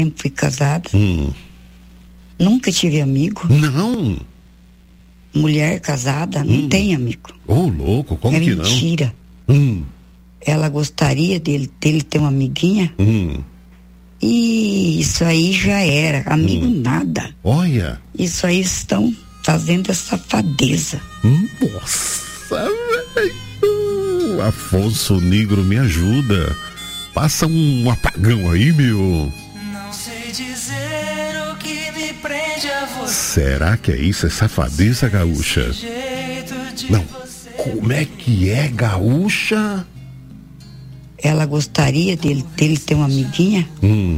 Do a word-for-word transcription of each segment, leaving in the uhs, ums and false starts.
fui casada. Hum. Nunca tive amigo. Não. Mulher casada não hum. tem amigo. Ô, oh, louco, como é que não? É mentira. Hum. Ela gostaria dele, dele ter uma amiguinha. Hum. E isso aí já era. Amigo hum. nada. Olha. Isso aí estão fazendo essa safadeza. Hum, nossa, velho. Afonso Negro, me ajuda. Passa um apagão aí, meu. Não sei dizer o que me prende a você. Será que é isso? É safadeza, gaúcha? Não. Como é que é, gaúcha? Ela gostaria dele, dele ter uma amiguinha. Hum.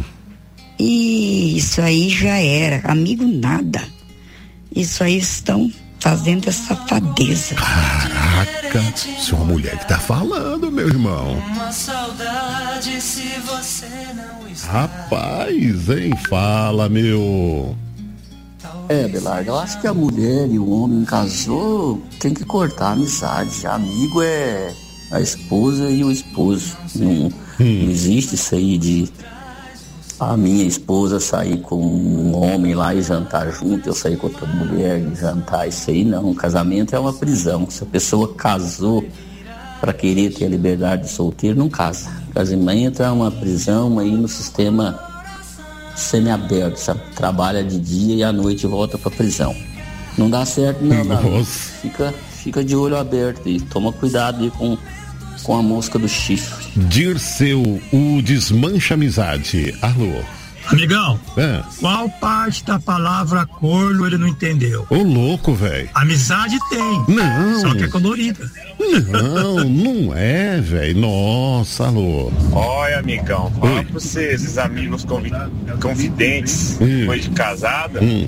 E isso aí já era. Amigo nada. Isso aí estão fazendo essa safadeza. Caraca, isso é uma mulher que tá falando, meu irmão. Uma saudade se você não está. Rapaz, hein? Fala, meu. É, Belardo, eu acho que a mulher e o homem casou, tem que cortar a amizade. Amigo é a esposa e o esposo. Não, hum. não existe isso aí de a minha esposa sair com um homem lá e jantar junto, eu sair com outra mulher e jantar, isso aí não. Casamento é uma prisão. Se a pessoa casou para querer ter a liberdade de solteiro, não casa. Casamento é uma prisão aí no sistema semiaberto, sabe? Trabalha de dia e à noite volta pra prisão. Não dá certo não, não. Fica, fica de olho aberto e toma cuidado aí com, com a mosca do chifre. Dirceu, o Desmancha Amizade. Alô? Amigão, é. Qual parte da palavra corno ele não entendeu? Ô louco, velho. Amizade tem. Não. Só que é colorida. Não, não é, velho. Nossa, alô. Olha, amigão, fala pra você, esses amigos convi- confidentes, hum. depois de casada. Hum.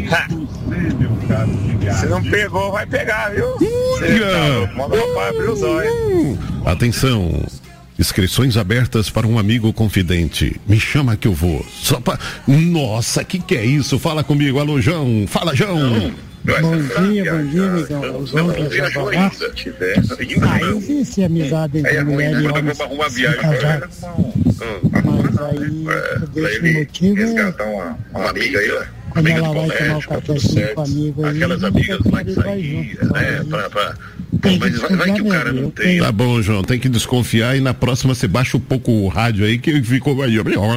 Se não pegou, vai pegar, viu? Você tá, manda o pai abrir os olhos. Atenção. Inscrições abertas para um amigo confidente. Me chama que eu vou. Só pra... Nossa, que que é isso? Fala comigo. Alô, João. Fala, João. Não. Bom dia, bom dia, amigão. Os homens já vão. Aí existe amizade entre mulher e homem se casar. Mas aí, por esse motivo, uma amiga aí, ó. Quando ela vai tomar o cafezinho com o amigo aí, aquelas amigas vai sair, né, pra... pra... Bom, mas vai, vai que o cara não tem. Tá bom, João, tem que desconfiar e na próxima você baixa um pouco o rádio aí que ficou aí.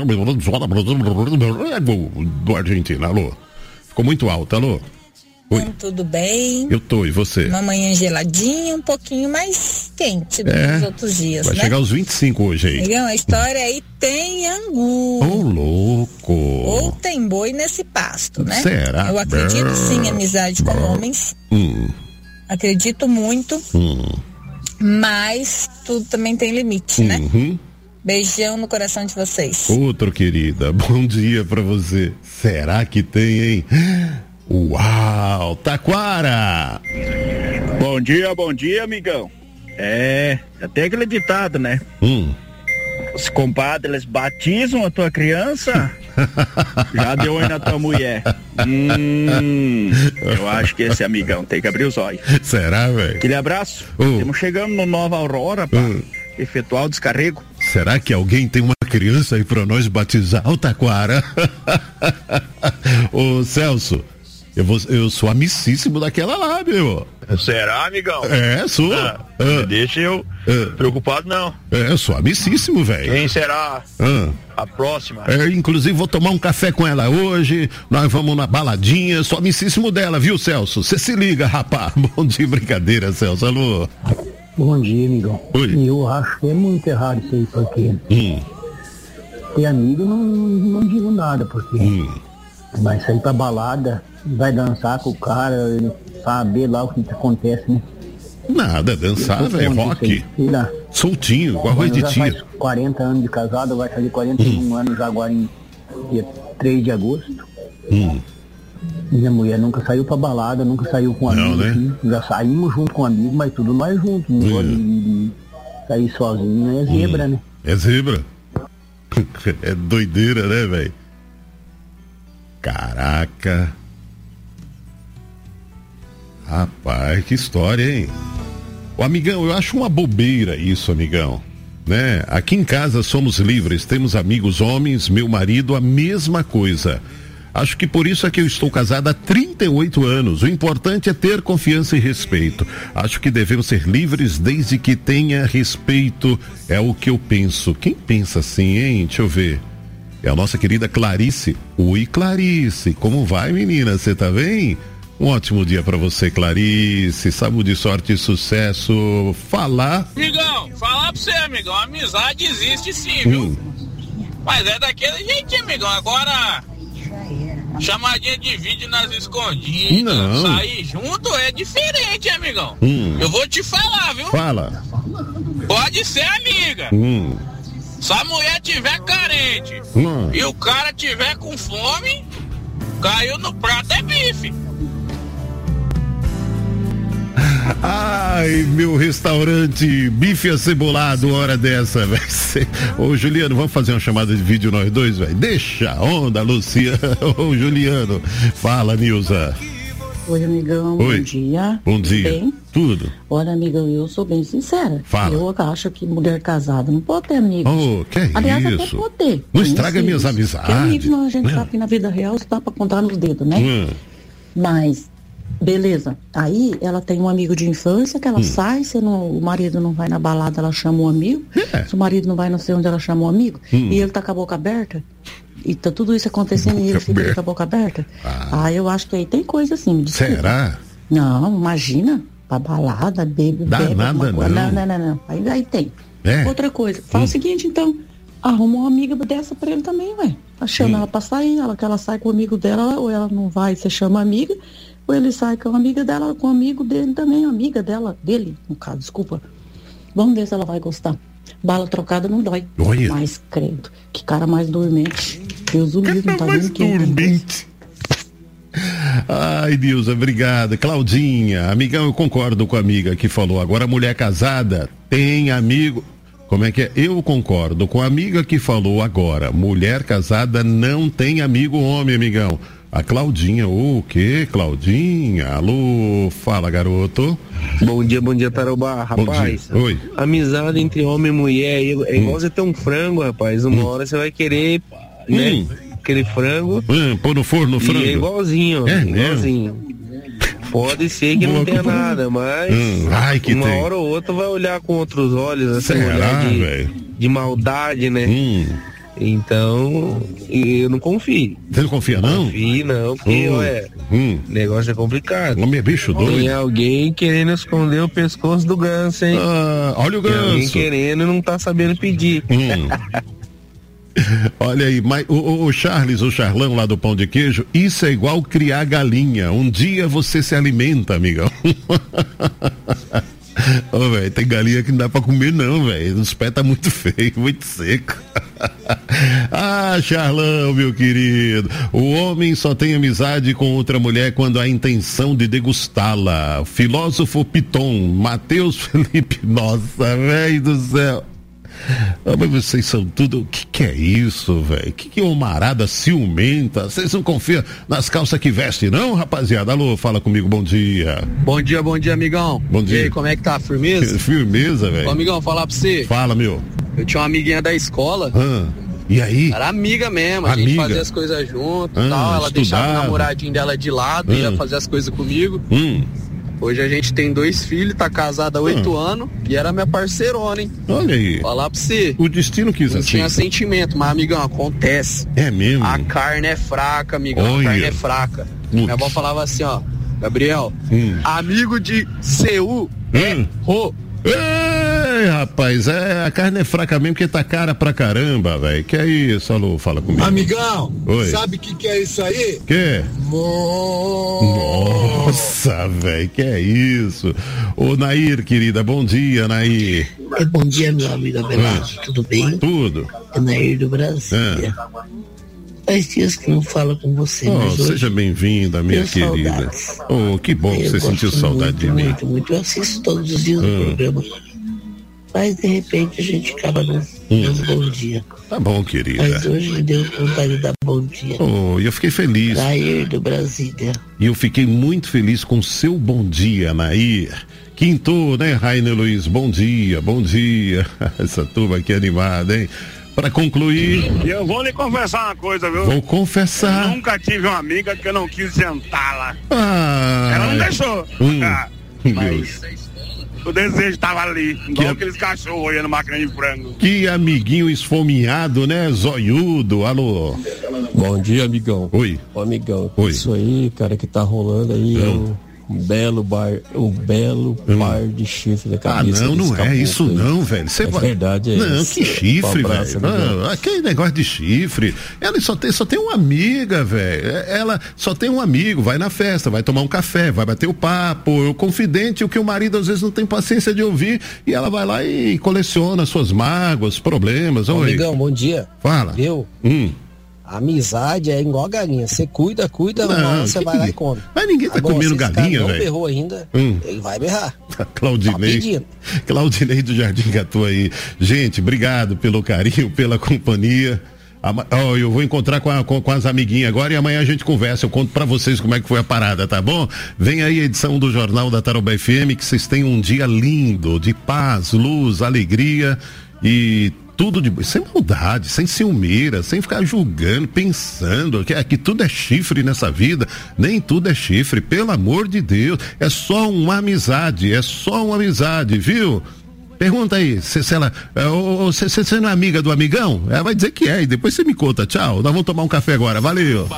Do Argentina, alô. Ficou muito alto, alô. Oi. Então, tudo bem? Eu tô, e você? Uma manhã geladinha, um pouquinho mais quente do é, que os outros dias, vai né? Vai chegar aos vinte e cinco hoje aí. Legal, a história aí tem angu. Ô, oh, louco. Ou tem boi nesse pasto, né? Será? Eu acredito sim em amizade com homens. Hum. Acredito muito. Hum. Mas tudo também tem limite, né? Uhum. Beijão no coração de vocês. Outro, querida. Bom dia pra você. Será que tem, hein? Uau, Taquara! Bom dia, bom dia, amigão. É, até aquele ditado, né? Hum. Os compadres batizam a tua criança, já deu aí na tua mulher. Hum, eu acho que esse amigão tem que abrir os olhos. Será, velho? Aquele abraço. Uh. Estamos chegando no Nova Aurora para uh. efetuar o descarrego. Será que alguém tem uma criança aí pra nós batizar o Taquara? Ô, Celso. Eu, vou, eu sou amicíssimo daquela lá, meu. Será, amigão? É, sou. Ah, ah, deixa eu ah, preocupado, não. É, eu sou amicíssimo, velho. Quem será ah, a próxima? É, inclusive vou tomar um café com ela hoje, nós vamos na baladinha, sou amicíssimo dela, viu, Celso? Você se liga, rapaz. Bom dia, brincadeira, Celso, alô. Bom dia, amigão. Oi. Eu acho que é muito errado isso aí, porque hum. ter amigo não, não digo nada, porque hum. vai sair pra balada, vai dançar com o cara, saber lá o que, que acontece, né? Nada, dançar, velho, rock. Soltinho, com arroz de tia. Faz quarenta anos de casado, vai fazer quarenta e um hum. anos já agora em dia três de agosto. Hum. Minha mulher nunca saiu pra balada, nunca saiu com amigo, né? assim. Já saímos junto com amigo, mas tudo nós juntos. Não pode hum. sair sozinho, é zebra, hum. né? É zebra. É doideira, né, velho? Caraca. Rapaz, que história, hein? Ô, amigão, eu acho uma bobeira isso, amigão. né? Aqui em casa somos livres, temos amigos homens, meu marido, a mesma coisa. Acho que por isso é que eu estou casada há trinta e oito anos. O importante é ter confiança e respeito. Acho que devemos ser livres desde que tenha respeito. É o que eu penso. Quem pensa assim, hein? Deixa eu ver. É a nossa querida Clarice. Oi, Clarice. Como vai, menina? Você tá bem? Um ótimo dia pra você, Clarice. Saúde, sorte e sucesso. Falar. Amigão, falar pra você, amigão. A amizade existe sim, viu? Hum. Mas é daquele jeitinho, amigão. Agora... chamadinha de vídeo nas escondidas, não. Sair junto é diferente, amigão. Hum. Eu vou te falar, viu? Fala. Pode ser amiga. Hum. Se a mulher tiver carente hum. e o cara tiver com fome, caiu no prato é bife. Ai, meu restaurante, bife acebolado, hora dessa, velho. Ô, Juliano, vamos fazer uma chamada de vídeo nós dois, velho? Deixa a onda, Luciano. Ô, Juliano. Fala, Nilza. Oi, amigão. Oi. Bom dia. Bom dia. Bem? Tudo. Olha, amigão, eu sou bem sincera. Fala. Eu acho que mulher casada não pode ter amigos. Oh, que é Aliás, isso? até pode ter. Não estraga minhas amizades. Que amigo, não, a gente sabe que na vida real dá pra contar nos dedos, né? Hum. Mas... beleza, aí ela tem um amigo de infância que ela hum. sai, se não, o marido não vai na balada, ela chama um amigo, é. Se o marido não vai não sei onde, ela chama um amigo, hum. e ele tá com a boca aberta, e tá tudo isso acontecendo e ele fica com a boca aberta. Ah. ah, eu acho que aí tem coisa assim. Será? Não, imagina, pra balada, bebe, Dá bebe. nada, não. não. Não, não, não, aí, aí tem. É. Outra coisa, fala hum. o seguinte então, arruma uma amiga dessa pra ele também, ué. Chama hum. ela pra sair, ela que ela sai com o amigo dela, ou ela não vai, você chama a amiga, ou ele sai com a amiga dela, com o amigo dele também, amiga dela, dele, no caso, desculpa. Vamos ver se ela vai gostar. Bala trocada não dói. Olha. Mas, credo, que cara mais dormente. Deus o livre, não tá mais vendo que dormente. Ai, Deus, obrigada. Claudinha, amigão, eu concordo com a amiga que falou. Agora, mulher casada tem amigo... Como é que é? Eu concordo com a amiga que falou agora. Mulher casada não tem amigo homem, amigão. A Claudinha, o quê, Claudinha? Alô, fala, garoto. Bom dia, bom dia, Tarobá. Rapaz, bom dia. Oi. Amizade entre homem e mulher é igual hum. você ter um frango, rapaz. Uma hum. hora você vai querer, né, hum. aquele frango. Hum, pôr no forno no frango. E é igualzinho, é igualzinho. Mesmo? Pode ser que Boa, não tenha que... nada, mas hum. Ai, que uma tem. hora ou outra vai olhar com outros olhos, essa Será, mulher de, de maldade, né? Hum. Então, eu não confio. Você não confia, não? Confio, não, porque, hum. ué, hum. negócio é complicado. Homem é bicho doido. Tem alguém querendo esconder o pescoço do ganso, hein? Ah, olha o ganso. Tem alguém querendo e não tá sabendo pedir. Hum. Olha aí, mas, o, o Charles, o Charlão lá do Pão de Queijo, isso é igual criar galinha. Um dia você se alimenta, amigão. Ô, oh, velho, tem galinha que não dá pra comer não, velho. Os pés tá muito feio, muito seco. Ah, Charlão, meu querido. O homem só tem amizade com outra mulher quando há intenção de degustá-la. Filósofo Piton, Matheus Felipe. Nossa, velho do céu. Ah, mas vocês são tudo. O que, que é isso, velho? Que que é uma arada ciumenta? Vocês não confiam nas calças que vestem, não, rapaziada? Alô, fala comigo, bom dia. Bom dia, bom dia, amigão. Bom dia. E aí, como é que tá? Firmeza? Firmeza, velho. Ô, amigão, falar pra você. Fala, meu. Eu tinha uma amiguinha da escola. Ah, e aí? Era amiga mesmo, a amiga. gente fazia as coisas junto e ah, tal. Ela estudava. deixava o namoradinho dela de lado, ah. ia fazer as coisas comigo. Hum. Hoje a gente tem dois filhos, tá casado há oito ah. anos e era minha parceirona, hein? Olha aí. Falar pra você. O destino quis não assim. Tinha sentimento, mas, amigão, acontece. É mesmo? A carne é fraca, amigão. Olha. A carne é fraca. Ups. Minha avó falava assim, ó. Gabriel, hum. amigo de C U é ro. Ei, rapaz, é, a carne é fraca mesmo porque tá cara pra caramba, velho. Que é isso, alô, fala comigo. Amigão, Oi. Sabe o que, que é isso aí? Que? Mo... Nossa, velho, que é isso? Ô, Nair, querida, bom dia, Nair. É, bom dia, meu amigo Abelardo, ah. tudo bem? Tudo. É Nair do Brasil. Ah. Faz dias que não falo com você, oh, mas seja bem-vinda, minha querida. Saudades. Oh, que bom que você sentiu saudade muito, de mim. Muito, muito. Eu assisto todos os dias ah. o programa. Mas, de repente, a gente acaba no hum. bom dia. Tá bom, querida. Mas hoje me deu vontade de dar bom dia. Oh, e eu fiquei feliz. Nair do Brasília. E eu fiquei muito feliz com o seu bom dia, Nair. Quinto, né, Rainer Luiz? Bom dia, bom dia. Essa turma aqui animada, hein? Para concluir... Eu vou lhe confessar uma coisa, viu? Vou confessar. Eu nunca tive uma amiga que eu não quis sentar lá. Ah, ela não deixou. Hum, ah, mas o desejo estava ali, igual que... aqueles cachorros olhando máquina de frango. Que amiguinho esfomeado, né? Zoiudo, alô. Bom dia, amigão. Oi. Ô, amigão, Oi. Isso aí, cara, que tá rolando aí é um... Um belo bar, um belo hum. par de chifre na cabeça. Ah, não, não é isso aí. Não, velho. Cê é vai... verdade, é Não, isso. que chifre, um abraço, velho. Não, aquele negócio de chifre. Ela só tem, só tem uma amiga, velho. Ela só tem um amigo, vai na festa, vai tomar um café, vai bater o papo, o confidente, o que o marido às vezes não tem paciência de ouvir, e ela vai lá e coleciona suas mágoas, problemas. Ô, amigão, bom dia. Fala. Viu? Hum. A amizade é igual a galinha. Você cuida, cuida, não, você vai lá e come. Mas ninguém tá Agora, comendo galinha, velho. Não berrou ainda, hum. ele vai berrar. Claudinei. Tá Claudinei do Jardim Gatu aí. Gente, obrigado pelo carinho, pela companhia. Oh, eu vou encontrar com, a, com, com as amiguinhas agora e amanhã a gente conversa, eu conto pra vocês como é que foi a parada, tá bom? Vem aí a edição do Jornal da Tarobá F M, que vocês tenham um dia lindo, de paz, luz, alegria e tudo de sem maldade, sem ciumeira, sem ficar julgando, pensando que, que tudo é chifre nessa vida. Nem tudo é chifre, pelo amor de Deus. É só uma amizade, é só uma amizade, viu? Pergunta aí, se, se ela, você se, não é amiga do amigão? Ela vai dizer que é, e depois você me conta. Tchau, nós vamos tomar um café agora, valeu.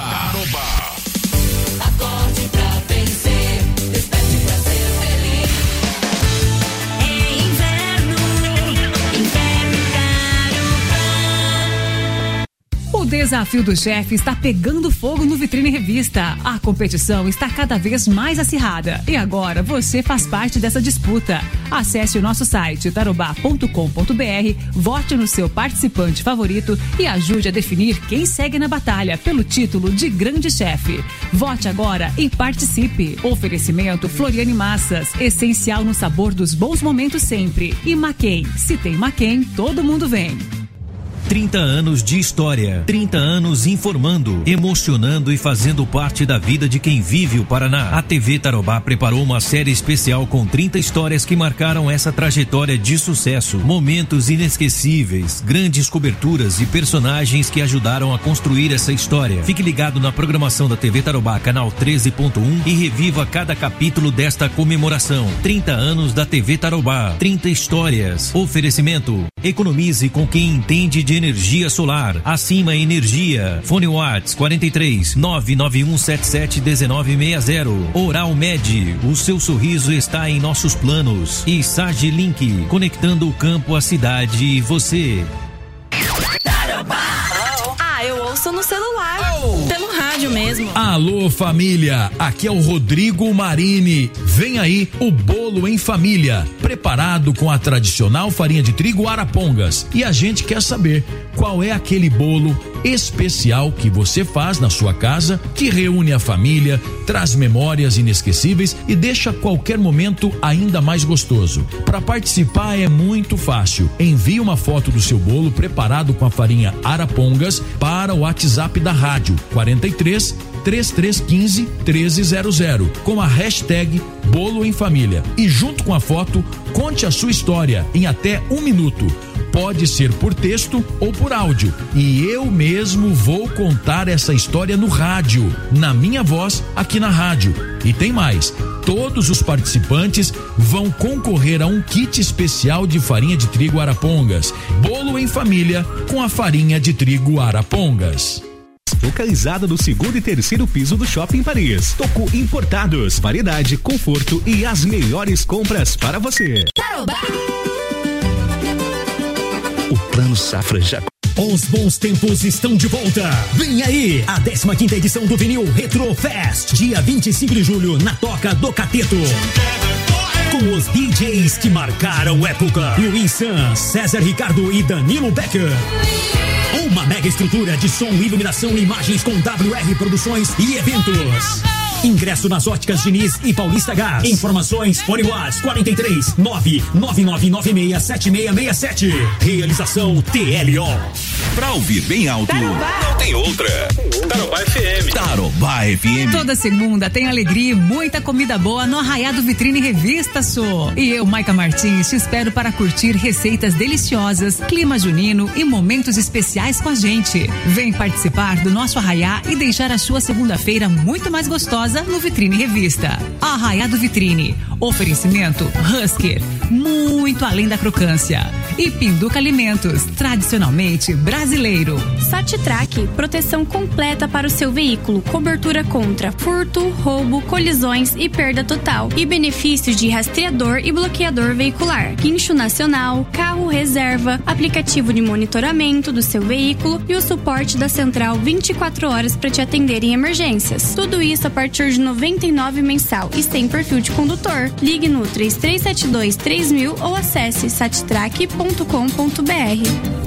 O desafio do chefe está pegando fogo no Vitrine Revista. A competição está cada vez mais acirrada e agora você faz parte dessa disputa. Acesse o nosso site tarobá ponto com ponto br, vote no seu participante favorito e ajude a definir quem segue na batalha pelo título de grande chefe. Vote agora e participe. Oferecimento Floriane Massas, essencial no sabor dos bons momentos sempre. E Maquem, se tem Maquem, todo mundo vem. trinta anos de história, trinta anos informando, emocionando e fazendo parte da vida de quem vive o Paraná. A T V Tarobá preparou uma série especial com trinta histórias que marcaram essa trajetória de sucesso. Momentos inesquecíveis, grandes coberturas e personagens que ajudaram a construir essa história. Fique ligado na programação da T V Tarobá, canal treze ponto um e reviva cada capítulo desta comemoração. trinta anos da T V Tarobá, trinta histórias. Oferecimento: economize com quem entende de energia solar. Acima Energia. Fone Whats quarenta e três, nove nove um sete sete um nove seis zero. Oral Med. O seu sorriso está em nossos planos. E Sage Link. Conectando o campo, a cidade e você. Ah, eu ouço no celular. Oh. Pelo rádio mesmo. Alô, família. Aqui é o Rodrigo Marini. Vem aí o bolo em família, preparado com a tradicional farinha de trigo Arapongas. E a gente quer saber qual é aquele bolo especial que você faz na sua casa, que reúne a família, traz memórias inesquecíveis e deixa qualquer momento ainda mais gostoso. Para participar é muito fácil. Envie uma foto do seu bolo preparado com a farinha Arapongas para o WhatsApp da rádio quarenta e três, trinta e três quinze, treze zero zero com a hashtag Bolo em Família. E junto com a foto, conte a sua história em até um minuto. Pode ser por texto ou por áudio. E eu mesmo vou contar essa história no rádio, na minha voz, aqui na rádio. E tem mais. Todos os participantes vão concorrer a um kit especial de farinha de trigo Arapongas. Bolo em família com a farinha de trigo Arapongas. Localizada no segundo e terceiro piso do Shopping Paris. Toco Importados, variedade, conforto e as melhores compras para você. Tarobá. O Plano Safra já... Os bons tempos estão de volta. Vem aí a décima quinta edição do Vinil Retro Fest, dia vinte e cinco de julho, na Toca do Cateto. Com os D Js que marcaram época: Luiz San, César Ricardo e Danilo Becker. Uma mega estrutura de som, iluminação e imagens com W R Produções e eventos. Ingresso nas óticas Diniz e Paulista Gás. Informações: Fone Whats quarenta e três, nove nove nove nove seis sete seis seis sete. Realização T L O. Pra ouvir bem alto, Tarobá. Não tem outra. Tarobá F M. Tarobá. Tarobá F M. Toda segunda tem alegria e muita comida boa no Arraiá do Vitrine Revista, sou. E eu, Maica Martins, te espero para curtir receitas deliciosas, clima junino e momentos especiais com a gente. Vem participar do nosso Arraiá e deixar a sua segunda-feira muito mais gostosa no Vitrine Revista. Arraiá do Vitrine. Oferecimento Husky, muito além da crocância. E Pinduca Alimentos, tradicionalmente brasileiro. Satitrack, proteção completa para o seu veículo, cobertura contra furto, roubo, colisões e perda total. E benefícios de rastreador e bloqueador veicular, guincho nacional, carro reserva, aplicativo de monitoramento do seu veículo e o suporte da central vinte e quatro horas para te atender em emergências. Tudo isso a partir de noventa e nove reais mensal e sem perfil de condutor. Ligue no três três sete dois três mil ou acesse satitrack ponto com ponto b r.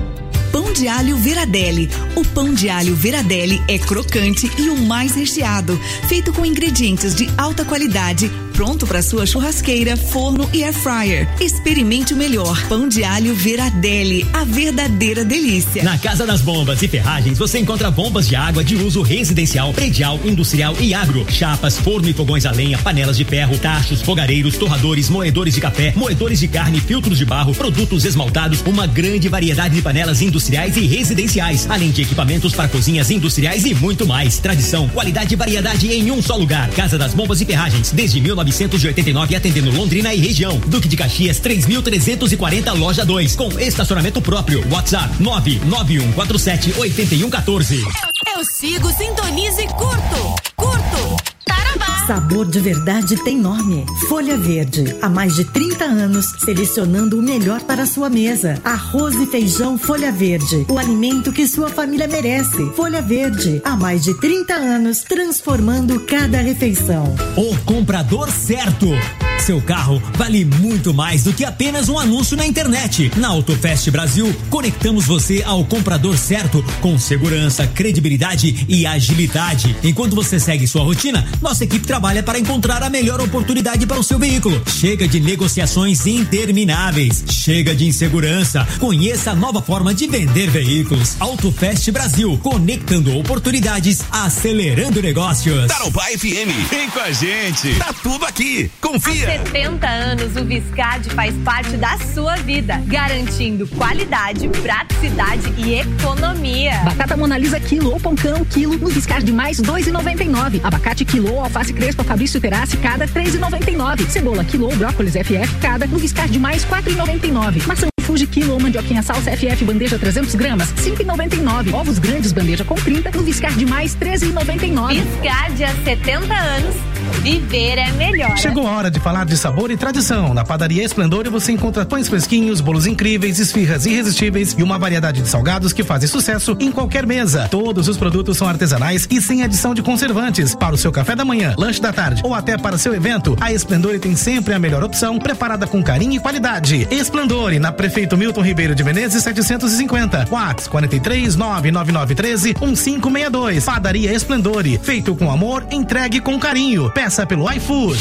Pão de alho Veradelli. O pão de alho Veradelli é crocante e o mais recheado, feito com ingredientes de alta qualidade, pronto para sua churrasqueira, forno e air fryer. Experimente o melhor. Pão de alho Veradelli, a verdadeira delícia. Na Casa das Bombas e Ferragens você encontra bombas de água de uso residencial, predial, industrial e agro, chapas, forno e fogões a lenha, panelas de ferro, tachos, fogareiros, torradores, moedores de café, moedores de carne, filtros de barro, produtos esmaltados, uma grande variedade de panelas industriais e residenciais, além de equipamentos para cozinhas industriais e muito mais. Tradição, qualidade e variedade em um só lugar. Casa das Bombas e Ferragens, desde mil novecentos e oitenta e nove, atendendo Londrina e região. Duque de Caxias, três mil trezentos e quarenta, loja dois, com estacionamento próprio. WhatsApp nove nove um quatro sete oito um um quatro. Eu sigo, sintonize e curto. Curto. Tarobá. Sabor de verdade tem nome. Folha Verde. Há mais de trinta anos, selecionando o melhor para a sua mesa. Arroz e feijão Folha Verde. O alimento que sua família merece. Folha Verde. Há mais de trinta anos, transformando cada refeição. O comprador certo. Seu carro vale muito mais do que apenas um anúncio na internet. Na Autofest Brasil, conectamos você ao comprador certo com segurança, credibilidade e agilidade. Enquanto você segue sua rotina, nossa equipe trabalha para encontrar a melhor oportunidade para o seu veículo. Chega de negociações intermináveis. Chega de insegurança. Conheça a nova forma de vender veículos. Autofest Brasil, conectando oportunidades, acelerando negócios. Tarobá F M, vem com a gente. Tá tudo aqui. Confia. Há setenta anos, o Viscard faz parte da sua vida, garantindo qualidade, praticidade e economia. Batata Monalisa quilo ou pãocão quilo no Viscard mais dois reais e noventa e nove. Abacate quilo ou alface crespa Fabrício Terassi cada três reais e noventa e nove. Cebola quilo ou brócolis F F cada no Viscard mais quatro reais e noventa e nove. Maçã Fuji quilo ou mandioquinha salsa F F bandeja trezentos gramas cinco reais e noventa e nove. Ovos grandes bandeja com trinta no Viscard mais treze reais e noventa e nove. Viscard há setenta anos. Viver é melhor. Chegou a hora de falar de sabor e tradição. Na Padaria Esplendor você encontra pães fresquinhos, bolos incríveis, esfirras irresistíveis e uma variedade de salgados que fazem sucesso em qualquer mesa. Todos os produtos são artesanais e sem adição de conservantes. Para o seu café da manhã, lanche da tarde ou até para seu evento, a Esplendor tem sempre a melhor opção, preparada com carinho e qualidade. Esplendor, na Prefeito Milton Ribeiro de Menezes setecentos e cinquenta. WhatsApp quarenta e três, nove nove nove um três, um cinco seis dois. Padaria Esplendor, feito com amor, entregue com carinho. Peça pelo iFood.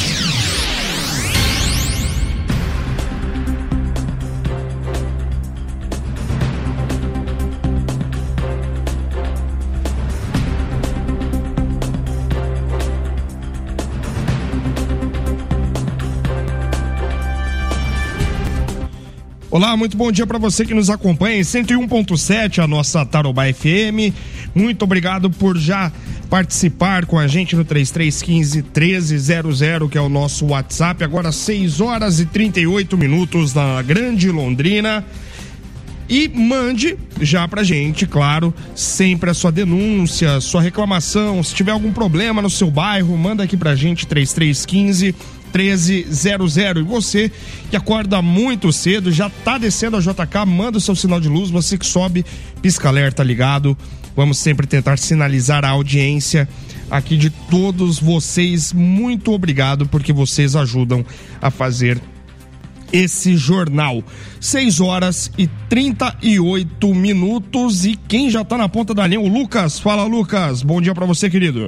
Olá, muito bom dia para você que nos acompanha em cento e um ponto sete, a nossa Tarobá F M. Muito obrigado por já participar com a gente no três três um cinco, um três zero zero, que é o nosso WhatsApp. Agora seis horas e trinta e oito minutos na Grande Londrina. E mande já pra gente, claro, sempre a sua denúncia, sua reclamação. Se tiver algum problema no seu bairro, manda aqui pra gente, três três um cinco, um três zero zero. E você que acorda muito cedo, já tá descendo a J K, manda o seu sinal de luz. Você que sobe, pisca alerta ligado. Vamos sempre tentar sinalizar a audiência aqui de todos vocês. Muito obrigado, porque vocês ajudam a fazer esse jornal. seis horas e trinta e oito minutos. E quem já tá na ponta da linha, o Lucas. Fala, Lucas. Bom dia pra você, querido.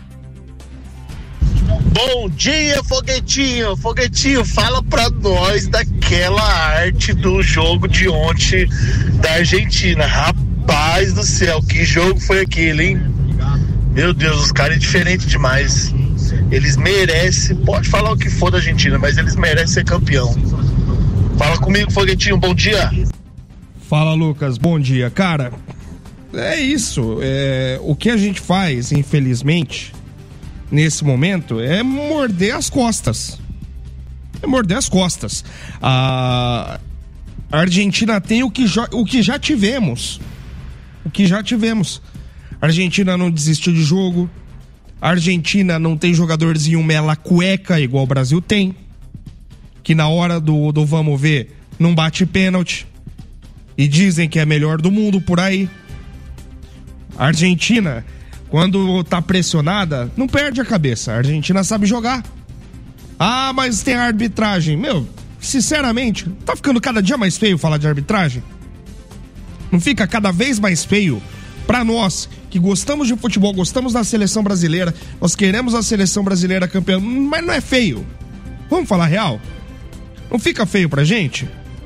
Bom dia, Foguetinho. Foguetinho, fala pra nós daquela arte do jogo de ontem da Argentina. Rapaz do céu, que jogo foi aquele, hein? Meu Deus, os caras é diferente demais. Eles merecem, pode falar o que for da Argentina, mas eles merecem ser campeão. Fala comigo, Foguetinho, bom dia. Fala, Lucas, bom dia. Cara, é isso. É, o que a gente faz, infelizmente, nesse momento, é morder as costas. É morder as costas. A Argentina tem o que, já, o que já tivemos. O que já tivemos. A Argentina não desistiu de jogo. A Argentina não tem jogadorzinho mela cueca igual o Brasil tem. Que na hora do, do vamos ver, não bate pênalti. E dizem que é melhor do mundo por aí. A Argentina, quando tá pressionada, não perde a cabeça. A Argentina sabe jogar. Ah, mas tem a arbitragem. Meu, sinceramente, tá ficando cada dia mais feio falar de arbitragem? Não fica cada vez mais feio pra nós que gostamos de futebol, gostamos da seleção brasileira, nós queremos a seleção brasileira campeã, mas não é feio. Vamos falar real? Não fica feio pra gente?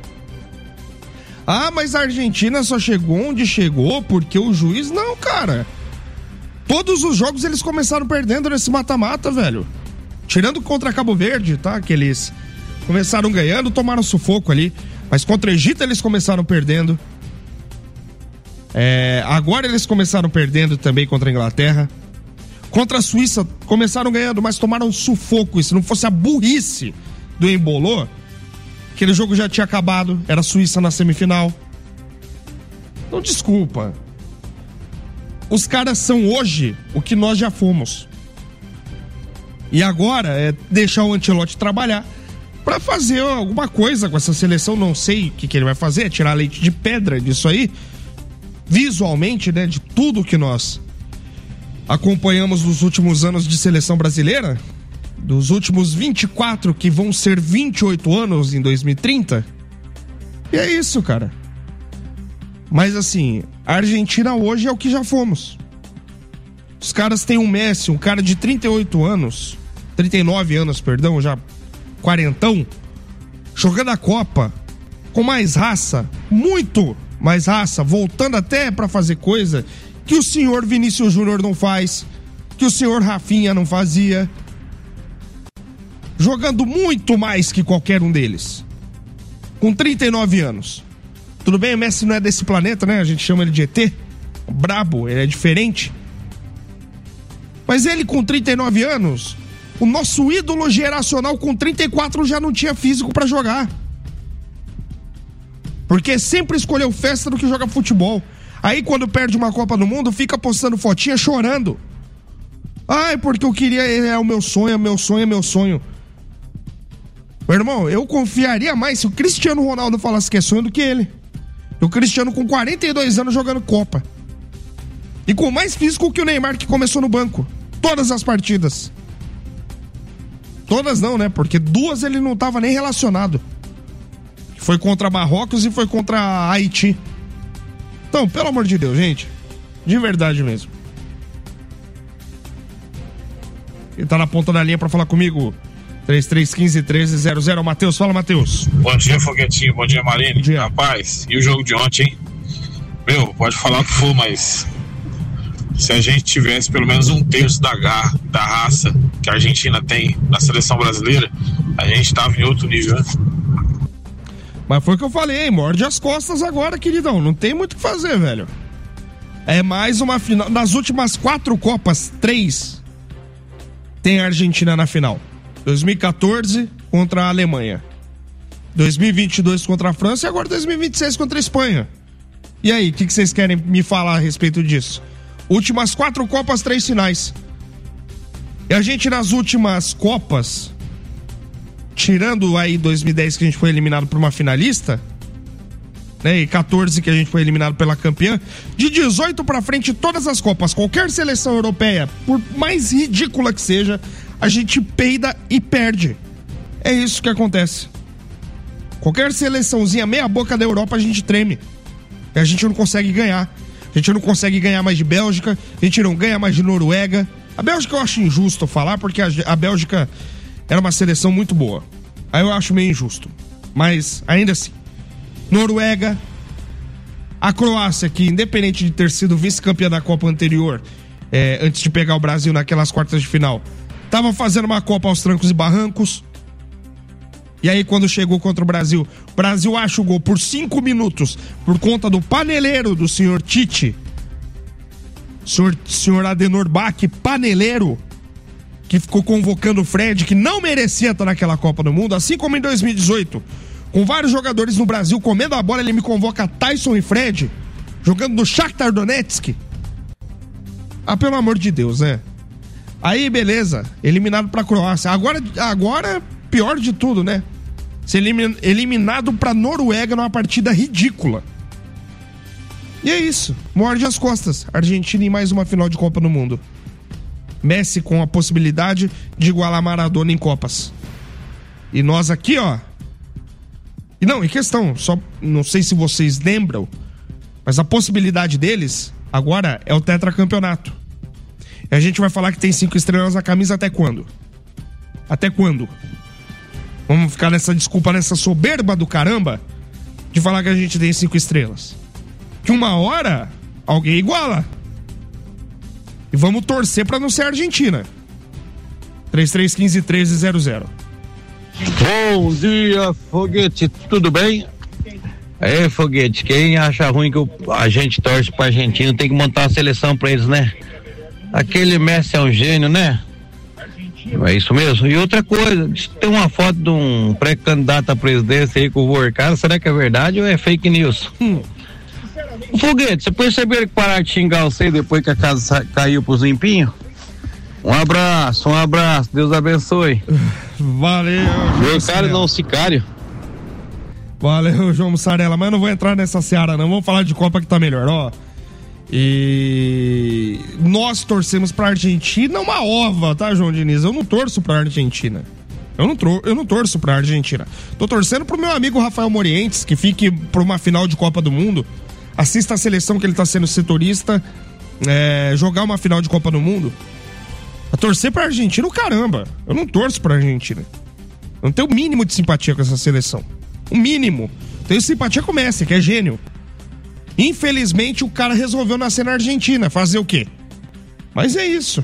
Ah, mas a Argentina só chegou onde chegou porque o juiz... Não, cara. Todos os jogos eles começaram perdendo nesse mata-mata, velho. Tirando contra Cabo Verde, tá? Que eles começaram ganhando, tomaram sufoco ali. Mas contra o Egito eles começaram perdendo. É, agora eles começaram perdendo também contra a Inglaterra. Contra a Suíça começaram ganhando, mas tomaram sufoco. E se não fosse a burrice do Embolô, aquele jogo já tinha acabado. Era a Suíça na semifinal. Então desculpa. Os caras são hoje o que nós já fomos. E agora é deixar o Ancelotti trabalhar pra fazer alguma coisa com essa seleção. Não sei o que, que ele vai fazer, é tirar leite de pedra disso aí. Visualmente, né, de tudo que nós acompanhamos nos últimos anos de seleção brasileira, dos últimos vinte e quatro que vão ser vinte e oito anos em dois mil e trinta. E é isso, cara. Mas assim, a Argentina hoje é o que já fomos. Os caras têm um Messi, um cara de trinta e oito anos, trinta e nove anos, perdão, já quarentão, jogando a Copa com mais raça, muito mais raça, voltando até pra fazer coisa que o senhor Vinícius Júnior não faz, que o senhor Rafinha não fazia, jogando muito mais que qualquer um deles, com trinta e nove anos. Tudo bem, o Messi não é desse planeta, né? A gente chama ele de E T, brabo, ele é diferente. Mas ele com trinta e nove anos, o nosso ídolo geracional com trinta e quatro já não tinha físico pra jogar. Porque sempre escolheu festa do que joga futebol. Aí quando perde uma Copa do Mundo, fica postando fotinha chorando. Ai, porque eu queria, é o meu sonho, é meu sonho, é meu sonho. Meu irmão, eu confiaria mais se o Cristiano Ronaldo falasse que é sonho do que ele. O Cristiano com quarenta e dois anos jogando Copa. E com mais físico que o Neymar, que começou no banco. Todas as partidas. Todas não, né? Porque duas ele não estava nem relacionado. Foi contra Marrocos e foi contra Haiti. Então, pelo amor de Deus, gente. De verdade mesmo. Ele tá na ponta da linha pra falar comigo. três três um cinco, um três zero zero. Matheus, fala, Matheus. Bom dia, Foguetinho. Bom dia, Marine. Bom dia. Rapaz, e o jogo de ontem, hein? Meu, pode falar o que for, mas se a gente tivesse pelo menos um terço da garra, da raça que a Argentina tem na seleção brasileira, a gente tava em outro nível, né? Mas foi o que eu falei, morde as costas agora, queridão. Não tem muito o que fazer, velho. É mais uma final. Nas últimas quatro Copas, três tem a Argentina na final. dois mil e quatorze contra a Alemanha. dois mil e vinte e dois contra a França e agora dois mil e vinte e seis contra a Espanha. E aí, o que, que vocês querem me falar a respeito disso? Últimas quatro Copas, três finais. E a gente nas últimas Copas, tirando aí dois mil e dez que a gente foi eliminado por uma finalista, né, e quatorze que a gente foi eliminado pela campeã, de dezoito pra frente todas as Copas, qualquer seleção europeia, por mais ridícula que seja, a gente peida e perde. É isso que acontece. Qualquer seleçãozinha meia boca da Europa a gente treme. E a gente não consegue ganhar. A gente não consegue ganhar mais de Bélgica, a gente não ganha mais de Noruega. A Bélgica eu acho injusto falar, porque a, a Bélgica era uma seleção muito boa. Aí eu acho meio injusto. Mas, ainda assim, Noruega, a Croácia, que independente de ter sido vice-campeã da Copa anterior, é, antes de pegar o Brasil naquelas quartas de final. Tava fazendo uma Copa aos trancos e barrancos. E aí, quando chegou contra o Brasil, o Brasil acha o gol por cinco minutos por conta do paneleiro do senhor Tite. Senhor, senhor Adenor Bach, paneleiro, que ficou convocando o Fred, que não merecia estar naquela Copa do Mundo, assim como em dois mil e dezoito, com vários jogadores no Brasil comendo a bola, ele me convoca Tyson e Fred, jogando no Shakhtar Donetsk. Ah, pelo amor de Deus, né? Aí, beleza, eliminado pra Croácia. Agora, agora pior de tudo, né? Ser eliminado pra Noruega numa partida ridícula. E é isso, morde as costas. Argentina em mais uma final de Copa do Mundo. Messi com a possibilidade de igualar Maradona em Copas. E nós aqui, ó. E não, em questão, só não sei se vocês lembram, mas a possibilidade deles agora é o tetracampeonato. E a gente vai falar que tem cinco estrelas na camisa até quando? Até quando? Vamos ficar nessa desculpa, nessa soberba do caramba de falar que a gente tem cinco estrelas. Que uma hora alguém iguala. E vamos torcer pra não ser a Argentina. três três um cinco, um três zero zero. Bom dia, Foguete, tudo bem? É, Foguete, quem acha ruim que a gente torce pra Argentina tem que montar uma seleção pra eles, né? Aquele Messi é um gênio, né? É isso mesmo. E outra coisa, tem uma foto de um pré-candidato à presidência aí com o Vorcado, será que é verdade ou é fake news? Hum. Foguete, você percebeu que pararam de xingar você depois que a casa caiu pros limpinhos? Um abraço, um abraço, Deus abençoe. Valeu, meu cara não sicário. Valeu, João Mussarela, mas eu não vou entrar nessa seara não, vamos falar de Copa que tá melhor, ó. E nós torcemos pra Argentina uma ova, tá, João Diniz? Eu não torço pra Argentina. Eu não, tro- eu não torço pra Argentina. Tô torcendo pro meu amigo Rafael Morientes, que fique pra uma final de Copa do Mundo. Assista a seleção que ele tá sendo setorista, é, jogar uma final de Copa do Mundo. A torcer pra Argentina, o caramba. Eu não torço pra Argentina. Eu não tenho o mínimo de simpatia com essa seleção. O mínimo. Tenho simpatia com o Messi, que é gênio. Infelizmente, o cara resolveu nascer na Argentina. Fazer o quê? Mas é isso.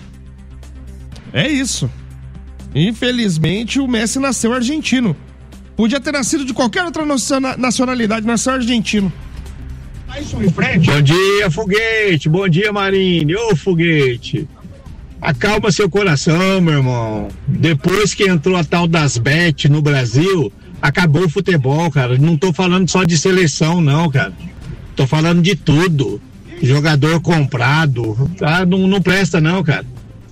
É isso. Infelizmente, o Messi nasceu argentino. Podia ter nascido de qualquer outra nacionalidade, nasceu argentino. Bom dia, Foguete. Bom dia, Marinho. Ô, Foguete. Acalma seu coração, meu irmão. Depois que entrou a tal das bet no Brasil, acabou o futebol, cara. Não tô falando só de seleção, não, cara. Tô falando de tudo. Jogador comprado. Tá? Não, não presta, não, cara.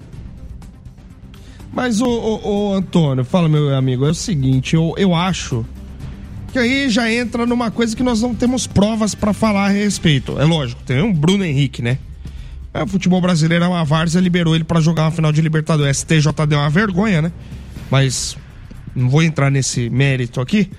Mas, ô, ô, ô, Antônio, fala, meu amigo, é o seguinte, eu, eu acho que aí já entra numa coisa que nós não temos provas pra falar a respeito. É lógico, tem um Bruno Henrique, né? É, o futebol brasileiro é uma várzea, liberou ele pra jogar uma final de Libertadores. S T J D é uma vergonha, né? Mas não vou entrar nesse mérito aqui.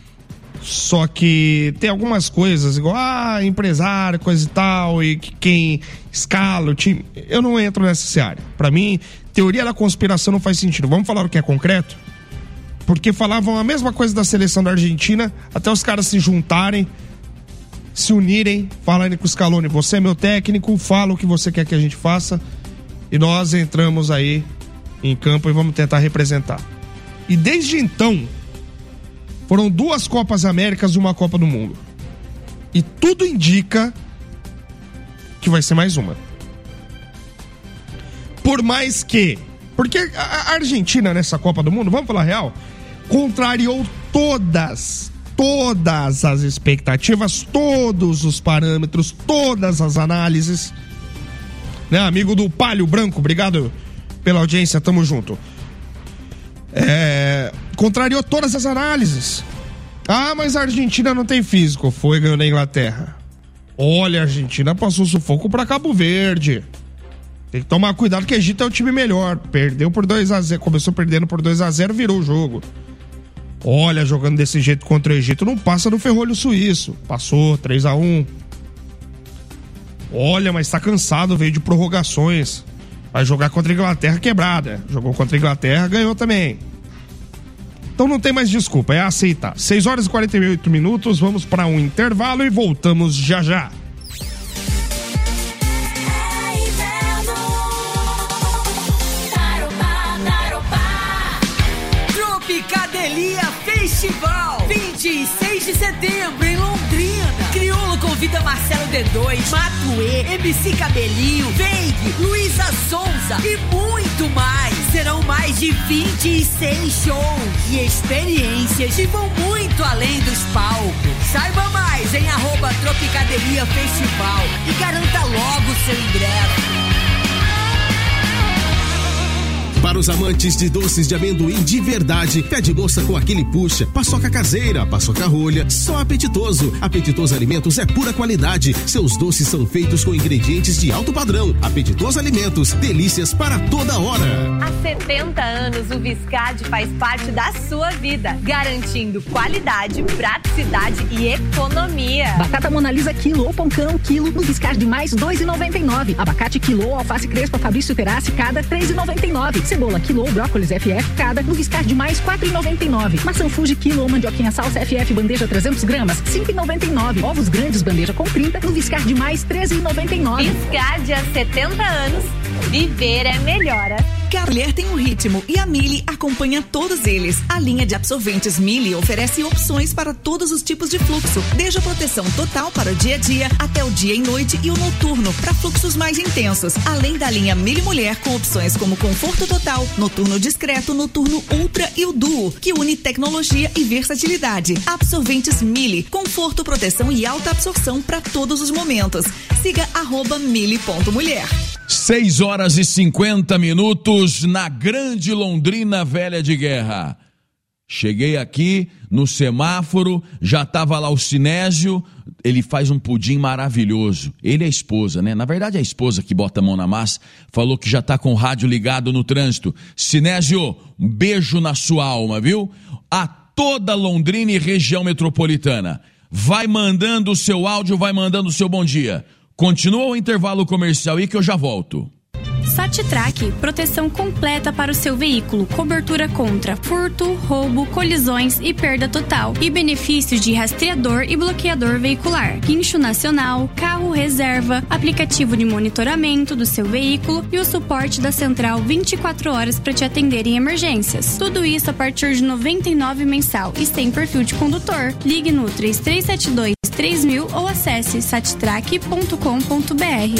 Só que tem algumas coisas, igual, ah, empresário, coisa e tal, e que quem escala o time. Eu não entro nessa seara. Pra mim, teoria da conspiração não faz sentido. Vamos falar o que é concreto? Porque falavam a mesma coisa da seleção da Argentina, até os caras se juntarem, se unirem, falarem com o Scaloni, você é meu técnico, fala o que você quer que a gente faça, e nós entramos aí em campo e vamos tentar representar. E desde então, foram duas Copas Américas e uma Copa do Mundo. E tudo indica que vai ser mais uma. Por mais que... Porque a Argentina nessa Copa do Mundo, vamos falar real, contrariou todas, todas as expectativas, todos os parâmetros, todas as análises. Né, amigo do Palio Branco, obrigado pela audiência, tamo junto. É, contrariou todas as análises. Ah, mas a Argentina não tem físico. Foi, ganhou na Inglaterra. Olha, a Argentina passou sufoco pra Cabo Verde. Tem que tomar cuidado que o Egito é o time melhor. Perdeu por dois a zero. Começou perdendo por dois a zero, virou o jogo. Olha, jogando desse jeito contra o Egito, não passa do ferrolho suíço. Passou, três a um. Olha, mas tá cansado, veio de prorrogações. Vai jogar contra a Inglaterra quebrada. Jogou contra a Inglaterra, ganhou também. Então não tem mais desculpa, é aceitar. seis horas e quarenta e oito minutos, vamos para um intervalo e voltamos já já. Festival, vinte e seis de setembro em Londrina. Criolo convida Marcelo D dois, Matuê, M C Cabelinho, Veig, Luísa Sonza e muito mais. Serão mais de vinte e seis shows e experiências que vão muito além dos palcos. Saiba mais em arroba Tropicaderia Festival e garanta logo o seu ingresso. Para os amantes de doces de amendoim de verdade, pé de moça com aquele puxa, paçoca caseira, paçoca rolha, só apetitoso. Apetitoso Alimentos é pura qualidade. Seus doces são feitos com ingredientes de alto padrão. Apetitoso Alimentos, delícias para toda hora. Há setenta anos, o Viscad faz parte da sua vida, garantindo qualidade, praticidade e economia. Batata Monalisa quilo ou pão quilo no Viscard de mais dois reais e noventa e nove centavos. Abacate quilo ou alface crespa Fabrício Terassi cada três reais e noventa e nove centavos. Cebola quilo ou brócolis F F cada no Viscard de mais quatro reais e noventa e nove centavos. Maçã Fuji quilo ou mandioquinha salsa F F bandeja trezentos gramas cinco reais e noventa e nove centavos. Ovos grandes bandeja com trinta no Viscard de mais treze reais e noventa e nove centavos. Viscard há setenta anos. Viver é melhora. Cada mulher tem um ritmo e a Mili acompanha todos eles. A linha de absorventes Mili oferece opções para todos os tipos de fluxo, desde a proteção total para o dia a dia até o dia e noite e o noturno para fluxos mais intensos. Além da linha Mili Mulher com opções como conforto total, noturno discreto, noturno ultra e o duo, que une tecnologia e versatilidade. Absorventes Mili, conforto, proteção e alta absorção para todos os momentos. Siga arroba mili ponto mulher. seis horas e cinquenta minutos na Grande Londrina Velha de Guerra. Cheguei aqui no semáforo, já estava lá o Sinésio, ele faz um pudim maravilhoso. Ele é a esposa, né? Na verdade é a esposa que bota a mão na massa, falou que já está com o rádio ligado no trânsito. Sinésio, um beijo na sua alma, viu? A toda Londrina e região metropolitana. Vai mandando o seu áudio, vai mandando o seu bom dia. Continua o intervalo comercial aí que eu já volto. Satitrack, proteção completa para o seu veículo, cobertura contra furto, roubo, colisões e perda total. E benefícios de rastreador e bloqueador veicular, guincho nacional, carro reserva, aplicativo de monitoramento do seu veículo e o suporte da central vinte e quatro horas para te atender em emergências. Tudo isso a partir de noventa e nove reais mensal e sem perfil de condutor. Ligue no três três sete dois três mil ou acesse satitrack ponto com ponto b r.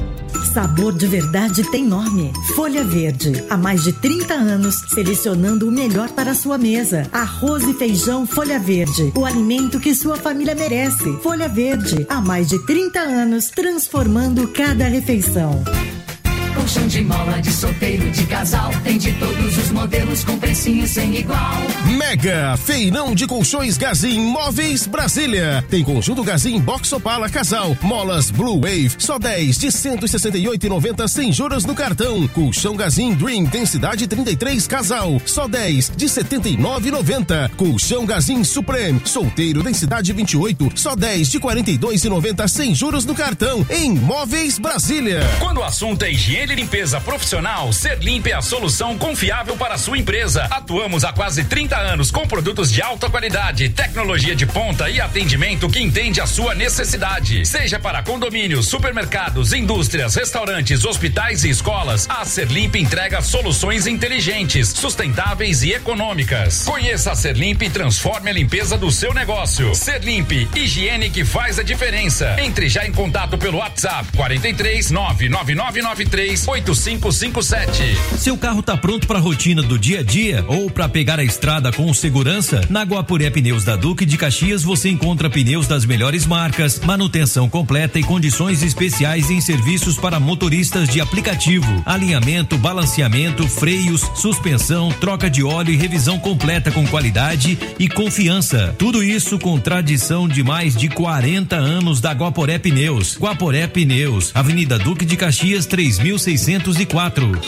Sabor de verdade tem nome. Folha Verde. Há mais de trinta anos, selecionando o melhor para a sua mesa. Arroz e feijão Folha Verde. O alimento que sua família merece. Folha Verde. Há mais de trinta anos, transformando cada refeição. Colchão de mola, de solteiro, de casal, tem de todos os modelos com precinho sem igual. Mega Feirão de Colchões Gazin Móveis Brasília. Tem conjunto Gazin Box Opala Casal, molas Blue Wave, só dez de cento e sessenta e oito reais e noventa centavos sem juros no cartão. Colchão Gazin Dream densidade trinta e três Casal, só dez de setenta e nove reais e noventa centavos. Colchão Gazin Supreme solteiro densidade vinte e oito, só dez de quarenta e dois reais e noventa centavos sem juros no cartão. Em Móveis Brasília. Quando o assunto é higiene e limpeza profissional, Serlimpe é a solução confiável para a sua empresa. Atuamos há quase trinta anos com produtos de alta qualidade, tecnologia de ponta e atendimento que entende a sua necessidade. Seja para condomínios, supermercados, indústrias, restaurantes, hospitais e escolas, a Serlimpe entrega soluções inteligentes, sustentáveis e econômicas. Conheça a Serlimpe e transforme a limpeza do seu negócio. Serlimpe, higiene que faz a diferença. Entre já em contato pelo WhatsApp quarenta e três, nove nove nove nove três oito cinco cinco sete. Seu carro tá pronto para a rotina do dia a dia ou para pegar a estrada com segurança? Na Guapuré Pneus da Duque de Caxias você encontra pneus das melhores marcas, manutenção completa e condições especiais em serviços para motoristas de aplicativo, alinhamento, balanceamento, freios, suspensão, troca de óleo e revisão completa com qualidade e confiança. Tudo isso com tradição de mais de quarenta anos da Guaporé Pneus. Guaporé Pneus, Avenida Duque de Caxias três mil seiscentos e quatro.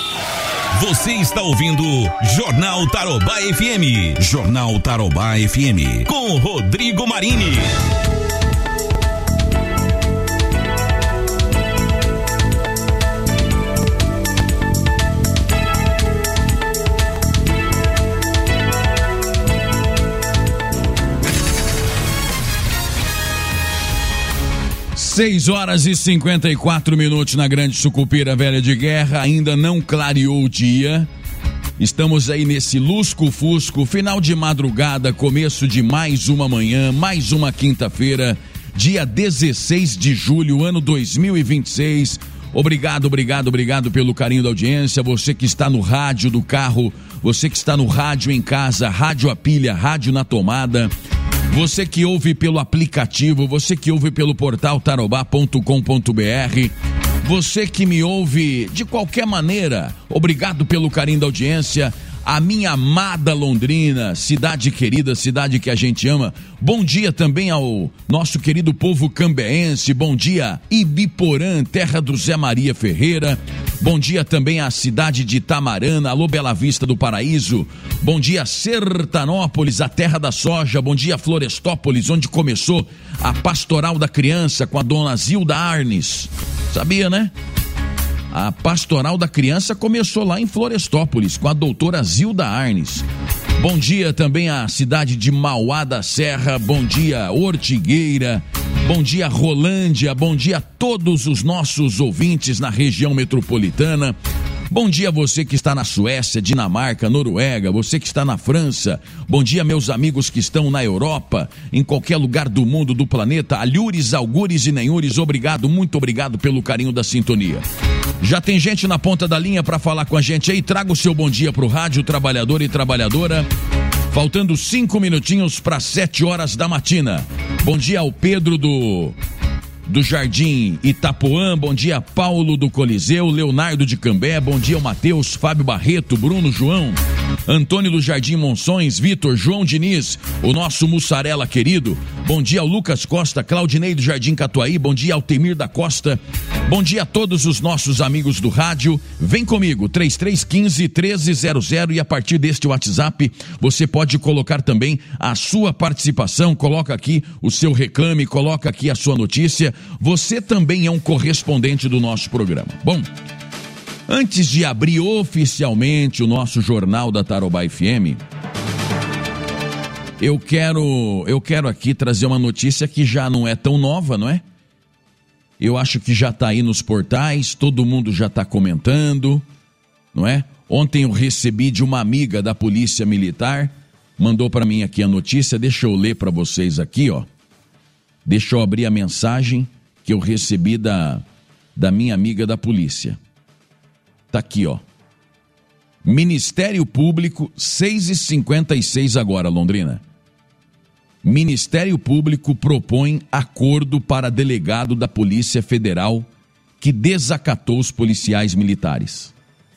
Você está ouvindo Jornal Tarobá F M. Jornal Tarobá F M. Com Rodrigo Marini. seis horas e cinquenta e quatro minutos na Grande Sucupira Velha de Guerra, ainda não clareou o dia, Estamos aí nesse lusco-fusco, final de madrugada, começo de mais uma manhã, mais uma quinta-feira, dia dezesseis de julho, ano dois mil e vinte e seis. Obrigado, obrigado, obrigado pelo carinho da audiência. Você que está no rádio do carro, você que está no rádio em casa, rádio a pilha, rádio na tomada, você que ouve pelo aplicativo, você que ouve pelo portal tarobá ponto com ponto br, você que me ouve de qualquer maneira, obrigado pelo carinho da audiência. A minha amada Londrina, cidade querida, cidade que a gente ama. Bom dia também ao nosso querido povo cambeense. Bom dia, Ibiporã, terra do Zé Maria Ferreira. Bom dia também à cidade de Itamarana, alô Bela Vista do Paraíso. Bom dia, Sertanópolis, a terra da soja. Bom dia, Florestópolis, onde começou a Pastoral da Criança com a dona Zilda Arnes. Sabia, né? A Pastoral da Criança começou lá em Florestópolis, com a doutora Zilda Arnes. Bom dia também à cidade de Mauá da Serra, bom dia Ortigueira, bom dia Rolândia, bom dia a todos os nossos ouvintes na região metropolitana. Bom dia a você que está na Suécia, Dinamarca, Noruega, você que está na França. Bom dia meus amigos que estão na Europa, em qualquer lugar do mundo, do planeta. Alhures, algures e nenhures, obrigado, muito obrigado pelo carinho da sintonia. Já tem gente na ponta da linha para falar com a gente aí. Traga o seu bom dia pro rádio, trabalhador e trabalhadora. Faltando cinco minutinhos para sete horas da matina. Bom dia ao Pedro do... do Jardim Itapuã, bom dia Paulo do Coliseu, Leonardo de Cambé, bom dia ao Matheus, Fábio Barreto, Bruno João, Antônio do Jardim Monções, Vitor, João Diniz, o nosso mussarela querido, bom dia ao Lucas Costa, Claudinei do Jardim Catuaí, bom dia ao Temir da Costa, bom dia a todos os nossos amigos do rádio. Vem comigo, três três um cinco, um três zero zero, e a partir deste WhatsApp você pode colocar também a sua participação, coloca aqui o seu reclame, coloca aqui a sua notícia. Você também é um correspondente do nosso programa. Bom, antes de abrir oficialmente o nosso jornal da Tarobá F M, eu quero, eu quero aqui trazer uma notícia que já não é tão nova, não é? Eu acho que já está aí nos portais, todo mundo já está comentando, não é? Ontem eu recebi de uma amiga da Polícia Militar, mandou para mim aqui a notícia, deixa eu ler para vocês aqui, ó. Deixa eu abrir a mensagem que eu recebi da, da minha amiga da polícia. Tá aqui, ó. Ministério Público, seis e cinquenta e seis agora, Londrina. Ministério Público propõe acordo para delegado da Polícia Federal que desacatou os policiais militares.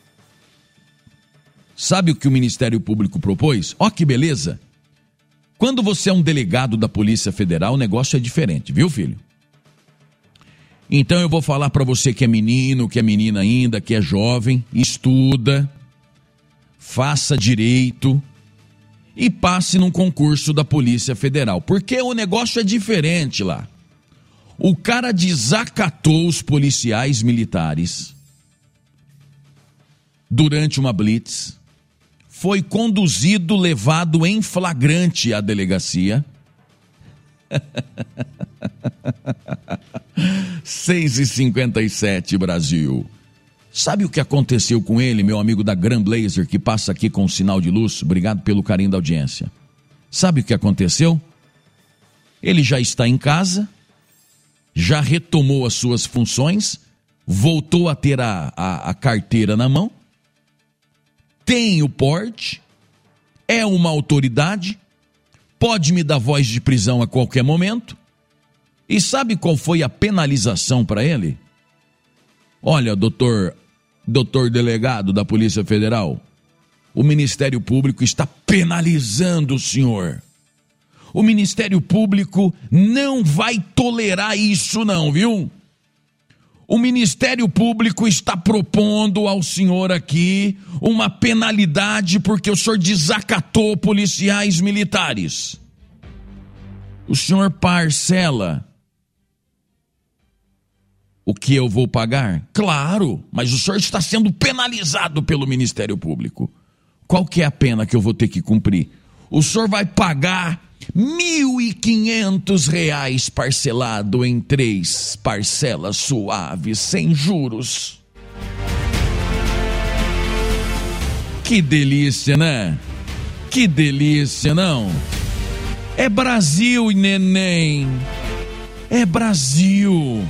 Sabe o que o Ministério Público propôs? Ó que beleza! Quando você é um delegado da Polícia Federal, o negócio é diferente, viu, filho? Então eu vou falar para você que é menino, que é menina ainda, que é jovem, estuda, faça direito e passe num concurso da Polícia Federal, porque o negócio é diferente lá. O cara desacatou os policiais militares durante uma blitz, foi conduzido, levado em flagrante à delegacia. seis e cinquenta e sete, Brasil. Sabe o que aconteceu com ele, meu amigo da Grand Blazer, que passa aqui com o sinal de luz? Obrigado pelo carinho da audiência. Sabe o que aconteceu? Ele já está em casa, já retomou as suas funções, voltou a ter a, a, a carteira na mão, tem o porte, é uma autoridade, pode me dar voz de prisão a qualquer momento. E sabe qual foi a penalização para ele? Olha, doutor, doutor delegado da Polícia Federal, o Ministério Público está penalizando o senhor. O Ministério Público não vai tolerar isso não, viu? O Ministério Público está propondo ao senhor aqui uma penalidade porque o senhor desacatou policiais militares. O senhor parcela o que eu vou pagar? Claro, mas o senhor está sendo penalizado pelo Ministério Público. Qual que é a pena que eu vou ter que cumprir? O senhor vai pagar mil e quinhentos reais parcelado em três parcelas suaves, sem juros. Que delícia, né? Que delícia, não? É Brasil, neném. É Brasil.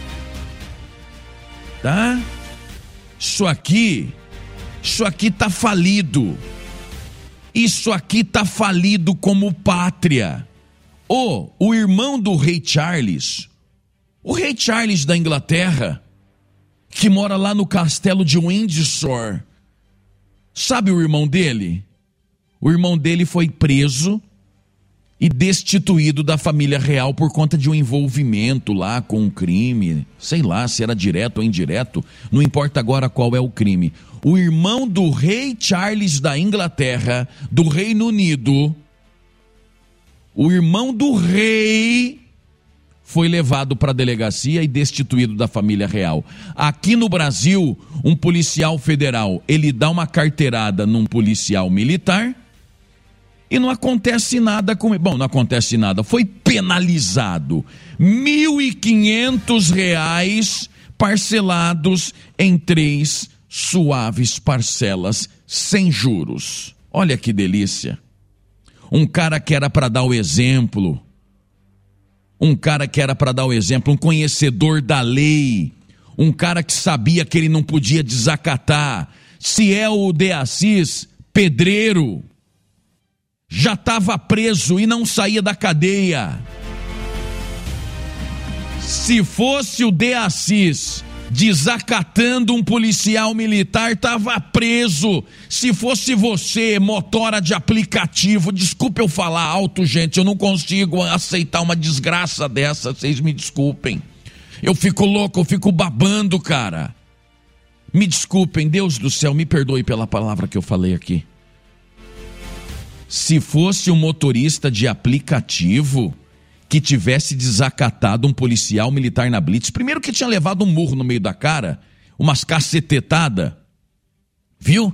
Tá? Isso aqui, isso aqui tá falido. Isso aqui tá falido como pátria. Oh, o irmão do rei Charles, o rei Charles da Inglaterra, que mora lá no castelo de Windsor. Sabe o irmão dele? O irmão dele foi preso e destituído da família real por conta de um envolvimento lá com um crime. Sei lá se era direto ou indireto, não importa agora qual é o crime. O irmão do rei Charles da Inglaterra, do Reino Unido, o irmão do rei foi levado para a delegacia e destituído da família real. Aqui no Brasil, um policial federal, ele dá uma carteirada num policial militar e não acontece nada com ele. Bom, não acontece nada, foi penalizado. mil e quinhentos reais parcelados em três suaves parcelas, sem juros. Olha que delícia. Um cara que era para dar o exemplo, um cara que era para dar o exemplo, um conhecedor da lei, um cara que sabia que ele não podia desacatar. Se é o De Assis, pedreiro, já estava preso e não saía da cadeia. Se fosse o De Assis desacatando um policial militar, estava preso. Se fosse você, motora de aplicativo, desculpe eu falar alto, gente, eu não consigo aceitar uma desgraça dessa, vocês me desculpem. Eu fico louco, eu fico babando, cara. Me desculpem, Deus do céu, me perdoe pela palavra que eu falei aqui. Se fosse um motorista de aplicativo que tivesse desacatado um policial militar na blitz, primeiro que tinha levado um murro no meio da cara, umas cacetetadas, viu?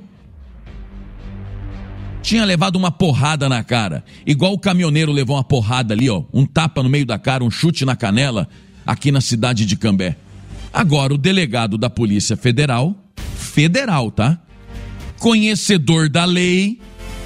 Tinha levado uma porrada na cara, igual o caminhoneiro levou uma porrada ali, ó, um tapa no meio da cara, um chute na canela, aqui na cidade de Cambé. Agora, o delegado da Polícia Federal, federal, tá? Conhecedor da lei,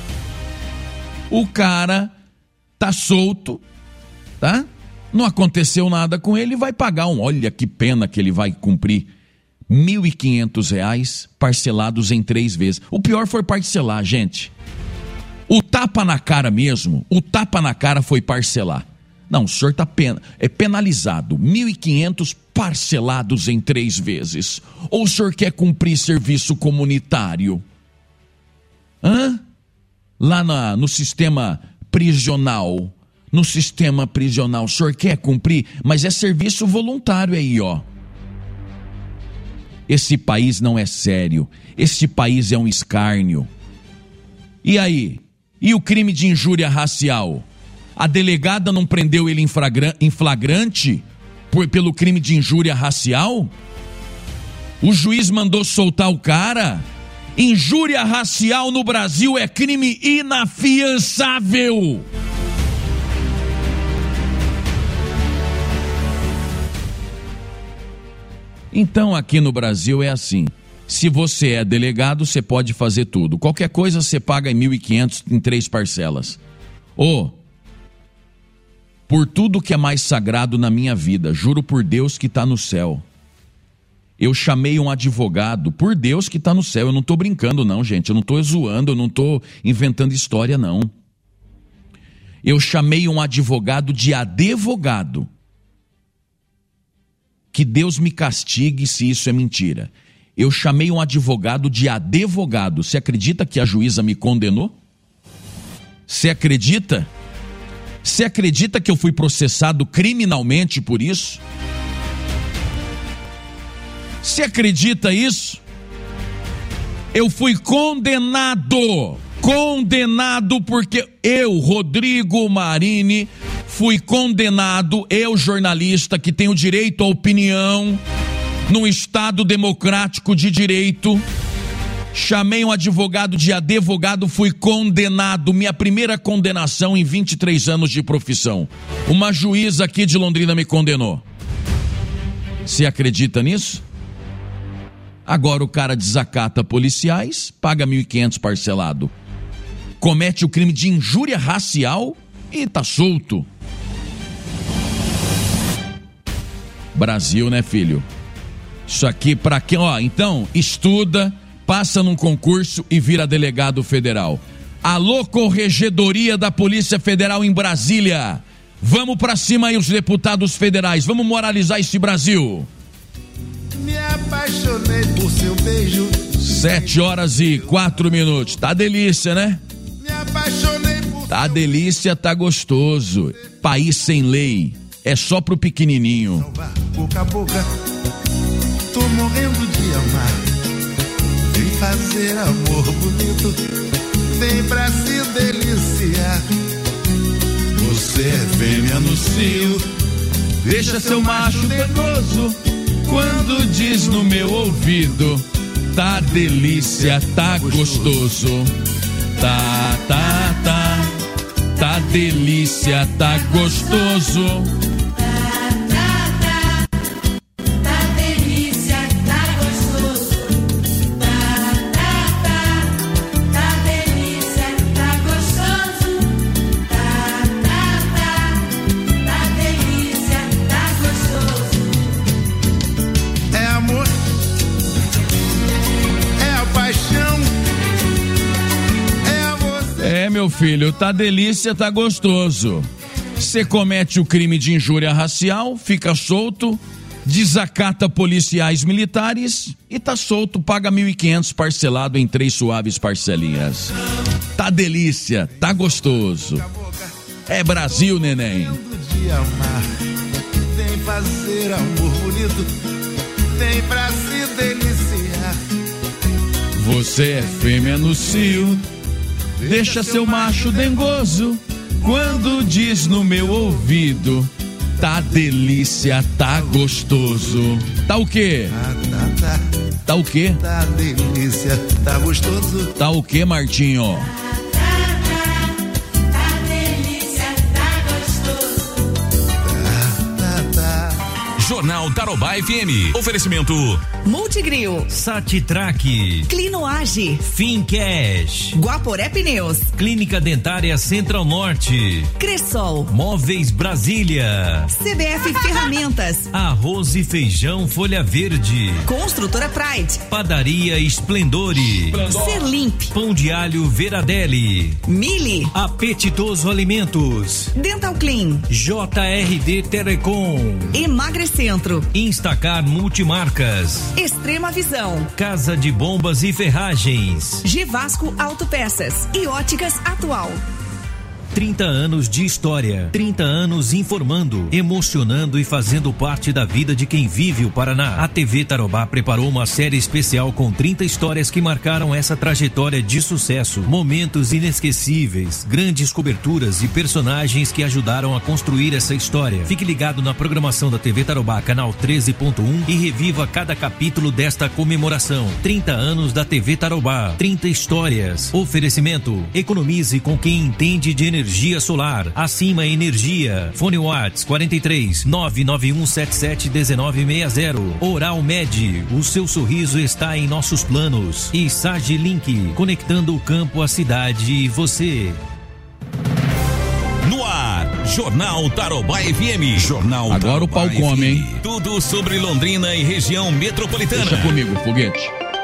o cara tá solto, tá? Não aconteceu nada com ele, vai pagar um, olha que pena que ele vai cumprir, mil e quinhentos reais parcelados em três vezes. O pior foi parcelar, gente. O tapa na cara mesmo, o tapa na cara foi parcelar. Não, o senhor tá pena, é penalizado, mil e quinhentos parcelados em três vezes. Ou o senhor quer cumprir serviço comunitário? Hã? Lá na, no sistema prisional, no sistema prisional, o senhor quer cumprir? Mas é serviço voluntário aí, ó. Esse país não é sério, esse país é um escárnio. E aí? E o crime de injúria racial? A delegada não prendeu ele em flagrante por, pelo crime de injúria racial? O juiz mandou soltar o cara? Injúria racial no Brasil é crime inafiançável. Então aqui no Brasil é assim. Se você é delegado, você pode fazer tudo. Qualquer coisa você paga em mil e quinhentos em três parcelas. Ô, por tudo que é mais sagrado na minha vida, juro por Deus que está no céu. Eu chamei um advogado, por Deus que está no céu. Eu não estou brincando não, gente. Eu não estou zoando, eu não estou inventando história não. Eu chamei um advogado de advogado. Que Deus me castigue se isso é mentira. Eu chamei um advogado de advogado. Você acredita que a juíza me condenou? Você acredita? Você acredita que eu fui processado criminalmente por isso? Você acredita isso? Eu fui condenado, condenado porque eu, Rodrigo Marini, fui condenado, eu jornalista que tenho direito à opinião, num Estado democrático de direito, chamei um advogado de advogado, fui condenado, minha primeira condenação em vinte e três anos de profissão. Uma juíza aqui de Londrina me condenou. Você acredita nisso? Agora o cara desacata policiais, paga mil e quinhentos parcelado. Comete o crime de injúria racial e tá solto. Brasil, né, filho? Isso aqui pra quem, ó, então, estuda, passa num concurso e vira delegado federal. Alô, Corregedoria da Polícia Federal em Brasília. Vamos pra cima aí, os deputados federais. Vamos moralizar esse Brasil. Me apaixonei por seu beijo. Sete horas e quatro minutos. Tá delícia, né? Me apaixonei por Tá delícia, tá gostoso. País sem lei. É só pro pequenininho. boca a boca. Tô morrendo de amar. Vem fazer amor bonito. Vem pra se deliciar. Você é fêmea no cio. Deixa seu macho dengoso quando diz no meu ouvido: tá delícia, tá gostoso. Tá, tá, tá. Tá delícia, tá gostoso. Meu filho, tá delícia, tá gostoso. Você comete o crime de injúria racial, fica solto, desacata policiais militares e tá solto, paga mil e quinhentos parcelado em três suaves parcelinhas. Tá delícia, tá gostoso. É Brasil, neném. De amar. Vem fazer amor bonito. Vem pra se deliciar. Você é fêmea no cio. Deixa seu macho dengoso quando diz no meu ouvido: tá delícia, tá gostoso. Tá o quê? Tá, tá, tá. Tá o quê? Tá delícia, tá gostoso. Tá o quê, Martinho? Jornal Tarobá F M. Oferecimento Multigril, Satitrack, Clinoage, Fincash, Guaporé Pneus, Clínica Dentária Central Norte, Cressol, Móveis Brasília, C B F Ferramentas, Arroz e Feijão Folha Verde, Construtora Pride, Padaria Esplendore, Serlimp, Pão de Alho Veradelli, Mili, Apetitoso Alimentos, Dental Clean, J R D Telecom, Emagrecentro, Instacar Multimarcas, Extrema Visão, Casa de Bombas e Ferragens, Gevasco Autopeças e Óticas Atual. trinta anos de história, trinta anos informando, emocionando e fazendo parte da vida de quem vive o Paraná. A T V Tarobá preparou uma série especial com trinta histórias que marcaram essa trajetória de sucesso, momentos inesquecíveis, grandes coberturas e personagens que ajudaram a construir essa história. Fique ligado na programação da T V Tarobá, canal treze ponto um, e reviva cada capítulo desta comemoração. trinta anos da T V Tarobá, trinta histórias. Oferecimento: economize com quem entende de energia. Energia solar, Acima Energia. Fone Whats quarenta e três, nove nove um sete sete um nove seis zero. Oral Med, o seu sorriso está em nossos planos. E Sagilink, conectando o campo, a cidade e você. No ar, Jornal Tarobá F M. Jornal Agora o pau come, hein? Tudo sobre Londrina e região metropolitana. Deixa comigo, foguete.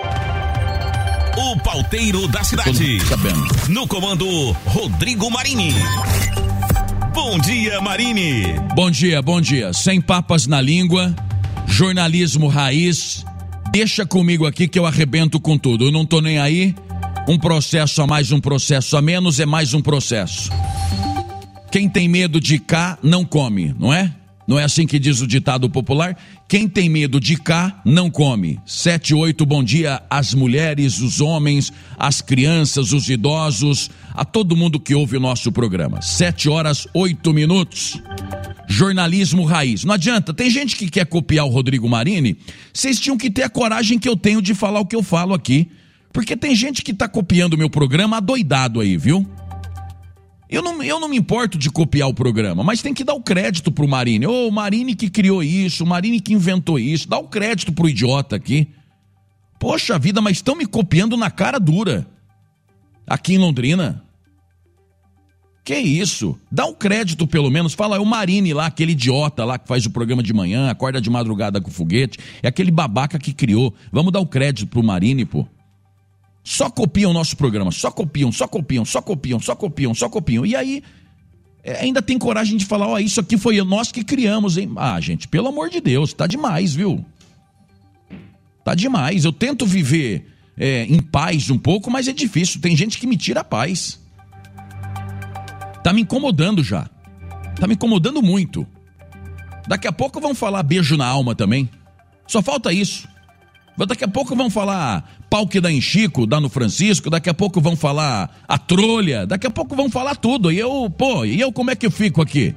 O pauteiro da cidade. No comando, Rodrigo Marini. Bom dia, Marini. Bom dia, bom dia. Sem papas na língua, jornalismo raiz. Deixa comigo aqui que eu arrebento com tudo. Eu não tô nem aí. Um processo a mais, um processo a menos é mais um processo. Quem tem medo de cá não come, não é? Não é assim que diz o ditado popular? Quem tem medo de cá, não come. Sete, oito, bom dia às mulheres, os homens, as crianças, os idosos, a todo mundo que ouve o nosso programa. Sete horas, oito minutos. Jornalismo raiz. Não adianta, tem gente que quer copiar o Rodrigo Marini, vocês tinham que ter a coragem que eu tenho de falar o que eu falo aqui. Porque tem gente que tá copiando o meu programa adoidado aí, viu? Eu não, eu não me importo de copiar o programa, mas tem que dar o crédito pro Marini. Ô, o Marini que criou isso, o Marini que inventou isso. Dá o crédito pro idiota aqui. Poxa vida, mas estão me copiando na cara dura. Aqui em Londrina. Que isso? Dá um crédito pelo menos. Fala, é o Marini lá, aquele idiota lá que faz o programa de manhã, acorda de madrugada com o foguete. É aquele babaca que criou. Vamos dar o crédito pro Marini, pô. Só copiam o nosso programa. Só copiam, só copiam, só copiam, só copiam, só copiam. E aí, ainda tem coragem de falar, ó, isso aqui foi nós que criamos, hein? Ah, gente, pelo amor de Deus, tá demais, viu? Tá demais. Eu tento viver é, em paz um pouco, mas é difícil. Tem gente que me tira a paz. Tá me incomodando já. Tá me incomodando muito. Daqui a pouco vão falar beijo na alma também. Só falta isso. Daqui a pouco vão falar pau que dá em Chico, dá no Francisco. Daqui a pouco vão falar a trolha. Daqui a pouco vão falar tudo. E eu, pô, e eu como é que eu fico aqui?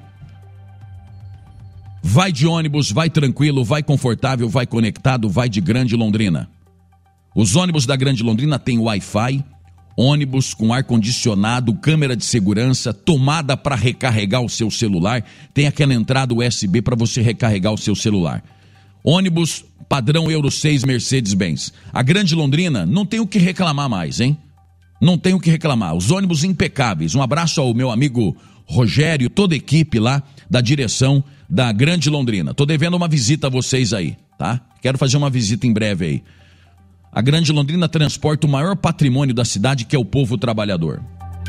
Vai de ônibus, vai tranquilo, vai confortável, vai conectado, vai de Grande Londrina. Os ônibus da Grande Londrina têm Wi-Fi, ônibus com ar-condicionado, câmera de segurança, tomada para recarregar o seu celular, tem aquela entrada U S B para você recarregar o seu celular. Ônibus padrão Euro seis Mercedes-Benz. A Grande Londrina não tem o que reclamar mais, hein? Não tem o que reclamar. Os ônibus impecáveis. Um abraço ao meu amigo Rogério, toda a equipe lá da direção da Grande Londrina. Tô devendo uma visita a vocês aí, tá? Quero fazer uma visita em breve aí. A Grande Londrina transporta o maior patrimônio da cidade, que é o povo trabalhador.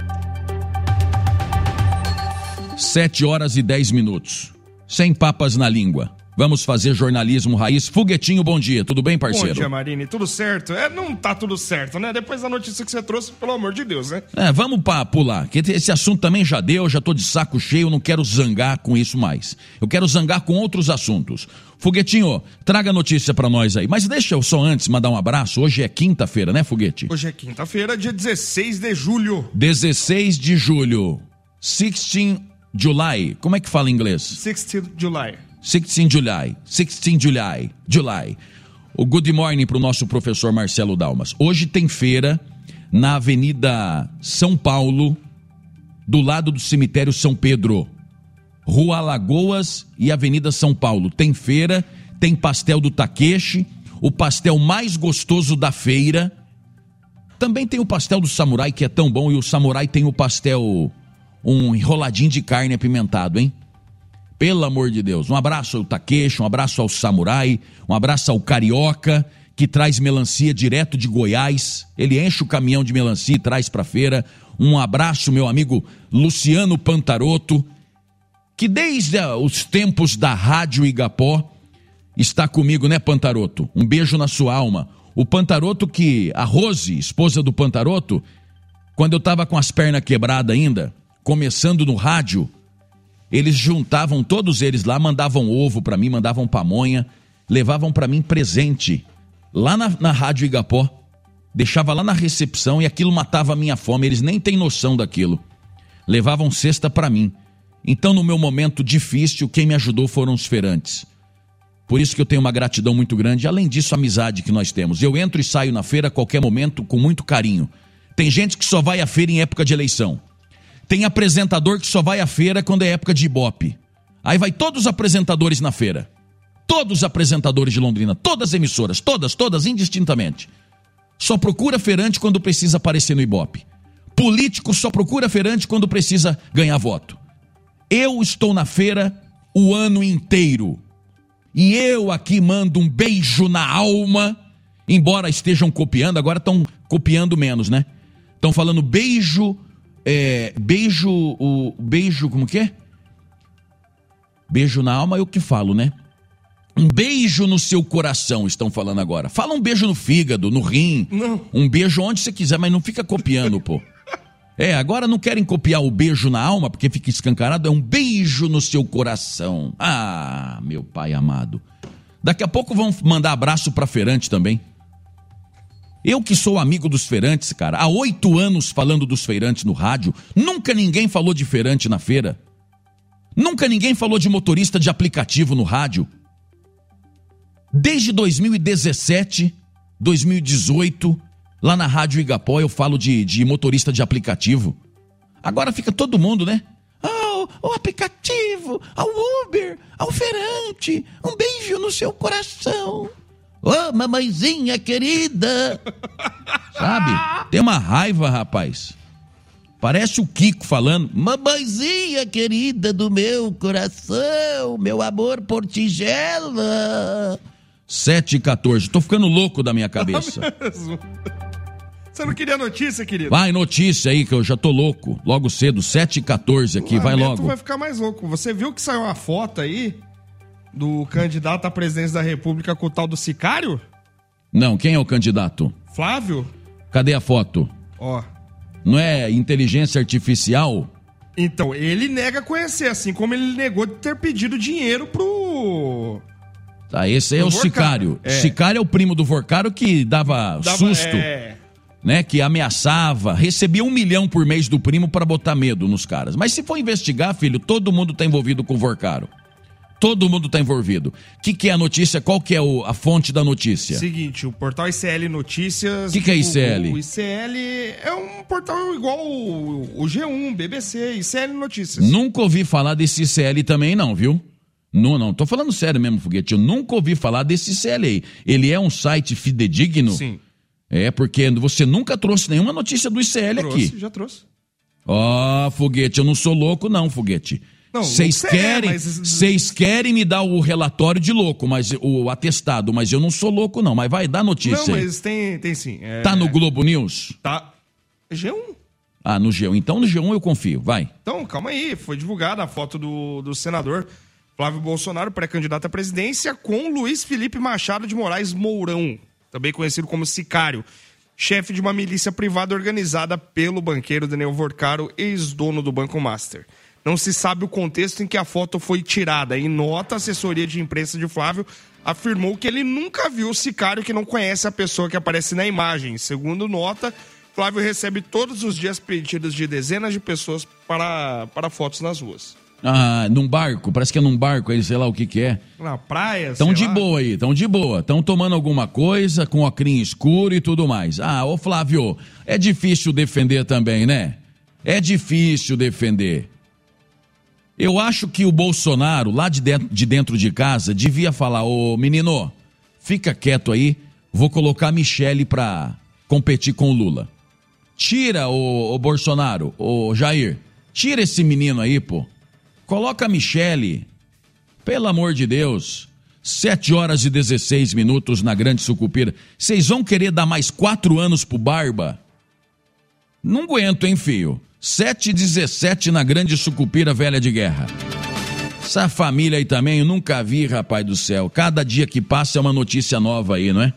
Sete horas e dez minutos. Sem papas na língua. Vamos fazer jornalismo raiz. Foguetinho, bom dia. Tudo bem, parceiro? Bom dia, Marini. Tudo certo? É, não tá tudo certo, né? Depois da notícia que você trouxe, pelo amor de Deus, né? É, vamos pra pular. Que esse assunto também já deu, já tô de saco cheio, não quero zangar com isso mais. Eu quero zangar com outros assuntos. Foguetinho, traga notícia pra nós aí. Mas deixa eu só antes mandar um abraço. Hoje é quinta-feira, né, Foguete? Hoje é quinta-feira, dia dezesseis de julho. dezesseis de julho. sixteen July. Como é que fala em inglês? sixteen July. sixteen July, sixteen July, July. O good morning para o nosso professor Marcelo Dalmas. Hoje tem feira na Avenida São Paulo, do lado do cemitério São Pedro. Rua Alagoas e Avenida São Paulo. Tem feira, tem pastel do Takeshi, o pastel mais gostoso da feira. Também tem o pastel do Samurai, que é tão bom, e o Samurai tem o pastel, um enroladinho de carne apimentado, hein? Pelo amor de Deus, um abraço ao Takeshi, um abraço ao Samurai, um abraço ao Carioca, que traz melancia direto de Goiás. Ele enche o caminhão de melancia e traz para a feira. Um abraço, meu amigo Luciano Pantarotto, que desde os tempos da Rádio Igapó está comigo, né, Pantarotto? Um beijo na sua alma. O Pantarotto que, a Rose, esposa do Pantarotto, quando eu estava com as pernas quebradas ainda, começando no rádio, eles juntavam, todos eles lá, mandavam ovo para mim, mandavam pamonha, levavam para mim presente, lá na, na Rádio Igapó, deixava lá na recepção e aquilo matava a minha fome, eles nem têm noção daquilo. Levavam cesta para mim. Então, no meu momento difícil, quem me ajudou foram os feirantes. Por isso que eu tenho uma gratidão muito grande, além disso, a amizade que nós temos. Eu entro e saio na feira a qualquer momento com muito carinho. Tem gente que só vai à feira em época de eleição. Tem apresentador que só vai à feira quando é época de Ibope. Aí vai todos os apresentadores na feira. Todos os apresentadores de Londrina, todas as emissoras, todas, todas, indistintamente. Só procura feirante quando precisa aparecer no Ibope. Político só procura feirante quando precisa ganhar voto. Eu estou na feira o ano inteiro. E eu aqui mando um beijo na alma, embora estejam copiando, agora estão copiando menos, né? Estão falando beijo... É, beijo, o beijo, como que é? Beijo na alma é o que falo, né? Um beijo no seu coração, estão falando agora. Fala um beijo no fígado, no rim. Não. Um beijo onde você quiser, mas não fica copiando, pô. É, agora não querem copiar o beijo na alma, porque fica escancarado, é um beijo no seu coração. Ah, meu pai amado. Daqui a pouco vão mandar abraço pra feirante também. Eu que sou amigo dos feirantes, cara, há oito anos falando dos feirantes no rádio, nunca ninguém falou de feirante na feira. Nunca ninguém falou de motorista de aplicativo no rádio. Desde dois mil e dezessete, dois mil e dezoito, lá na Rádio Igapó eu falo de, de motorista de aplicativo. Agora fica todo mundo, né? Oh, o aplicativo, ao Uber, ao feirante, um beijo no seu coração. Ô, oh, mamãezinha querida. Sabe? Tem uma raiva, rapaz. Parece o Kiko falando, mamãezinha querida do meu coração, meu amor por tigela. sete e quatorze, tô ficando louco da minha cabeça. Você não queria notícia, querido? Vai, notícia aí que eu já tô louco. Logo cedo, sete e quatorze aqui, vai logo. Vai ficar mais louco. Você viu que saiu uma foto aí do candidato à presidência da República com o tal do Sicário? Não, quem é o candidato? Flávio? Cadê a foto? Ó. Não é inteligência artificial? Então, ele nega conhecer, assim como ele negou de ter pedido dinheiro pro... Tá, esse aí é o Sicário. É. Sicário é o primo do Vorcaro que dava, dava susto, é... né? Que ameaçava, recebia um milhão por mês do primo para botar medo nos caras. Mas se for investigar, filho, todo mundo tá envolvido com o Vorcaro. Todo mundo tá envolvido. O que, que é a notícia? Qual que é o, a fonte da notícia? Seguinte, o portal I C L Notícias... O que, que é I C L? O, o I C L é um portal igual o, o G um, B B C, I C L Notícias. Nunca ouvi falar desse I C L também não, viu? Não, não, tô falando sério mesmo, Foguete. Eu nunca ouvi falar desse I C L aí. Ele é um site fidedigno? Sim. É, porque você nunca trouxe nenhuma notícia do I C L trouxe, aqui. Já trouxe. Ó, oh, Foguete, eu não sou louco não, Foguete. Vocês querem, vocês é, mas... querem me dar o relatório de louco, mas o atestado, mas eu não sou louco não, mas vai dar notícia. Não, mas tem, tem sim. É... Tá no Globo News? Tá. G um. Ah, no G um. Então no G um eu confio, vai. Então, calma aí, foi divulgada a foto do, do senador Flávio Bolsonaro, pré-candidato à presidência, com Luiz Felipe Machado de Moraes Mourão, também conhecido como Sicário, chefe de uma milícia privada organizada pelo banqueiro Daniel Vorcaro, ex-dono do Banco Master. Não se sabe o contexto em que a foto foi tirada. Em nota, a assessoria de imprensa de Flávio afirmou que ele nunca viu o Sicário, que não conhece a pessoa que aparece na imagem. Segundo nota, Flávio recebe todos os dias pedidos de dezenas de pessoas para, para fotos nas ruas. Ah, num barco, parece que é num barco aí, sei lá o que que é. Na praia, Estão de lá. boa aí, estão de boa. Estão tomando alguma coisa, com ocrinho escuro e tudo mais. Ah, ô Flávio, é difícil defender também, né? É difícil defender. Eu acho que o Bolsonaro, lá de dentro, de dentro de casa, devia falar, ô menino, fica quieto aí, vou colocar a Michele pra competir com o Lula. Tira o, o Bolsonaro, o Jair, tira esse menino aí, pô. Coloca a Michele, pelo amor de Deus. sete horas e dezesseis minutos na Grande Sucupira. Vocês vão querer dar mais quatro anos pro Barba? Não aguento, hein, filho? sete e dezessete na Grande Sucupira Velha de Guerra. Essa família aí também eu nunca vi, rapaz do céu. Cada dia que passa é uma notícia nova aí, não é?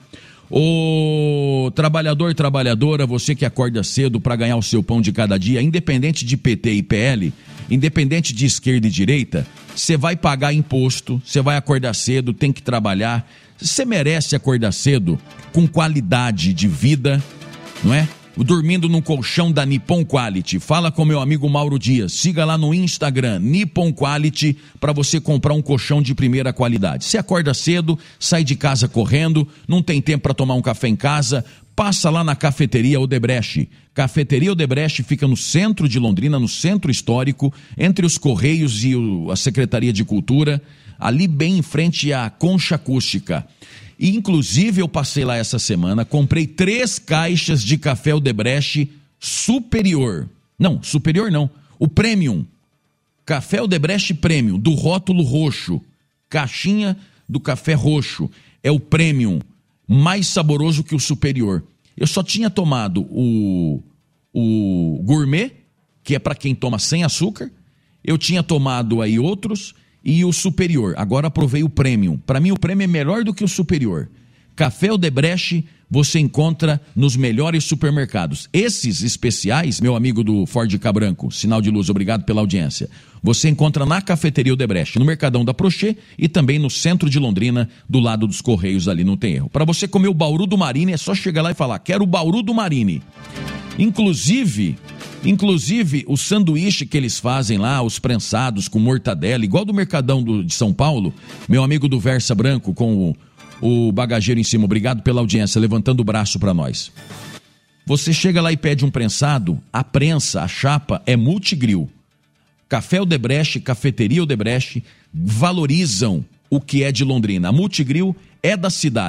O trabalhador, trabalhadora, você que acorda cedo para ganhar o seu pão de cada dia, independente de P T e P L, independente de esquerda e direita, você vai pagar imposto, você vai acordar cedo, tem que trabalhar. Você merece acordar cedo com qualidade de vida, não é? Dormindo num colchão da Nippon Quality. Fala com meu amigo Mauro Dias. Siga lá no Instagram, Nippon Quality, para você comprar um colchão de primeira qualidade. Você acorda cedo, sai de casa correndo, não tem tempo para tomar um café em casa, passa lá na Cafeteria Odebrecht. Cafeteria Odebrecht fica no centro de Londrina, no centro histórico, entre os Correios e o, a Secretaria de Cultura, ali bem em frente à Concha Acústica. E, inclusive, eu passei lá essa semana, comprei três caixas de café Odebrecht superior. Não, superior não, o Premium. Café Odebrecht Premium, do rótulo roxo. Caixinha do café roxo. É o Premium, mais saboroso que o superior. Eu só tinha tomado o, o Gourmet, que é para quem toma sem açúcar. Eu tinha tomado aí outros... E o superior, agora provei o Premium. Para mim o Premium é melhor do que o superior. Café Odebrecht você encontra nos melhores supermercados. Esses especiais, meu amigo do Ford Cabranco, sinal de luz, obrigado pela audiência. Você encontra na Cafeteria Odebrecht, no Mercadão da Prochê e também no centro de Londrina, do lado dos Correios, ali não tem erro. Para você comer o Bauru do Marine é só chegar lá e falar, quero o Bauru do Marine. Inclusive... Inclusive, o sanduíche que eles fazem lá, os prensados com mortadela, igual do Mercadão do, de São Paulo, meu amigo do Versa Branco com o, o bagageiro em cima, obrigado pela audiência, levantando o braço para nós. Você chega lá e pede um prensado, a prensa, a chapa é multigril. Café Odebrecht, Cafeteria Odebrecht valorizam o que é de Londrina. A multigril é da cidade.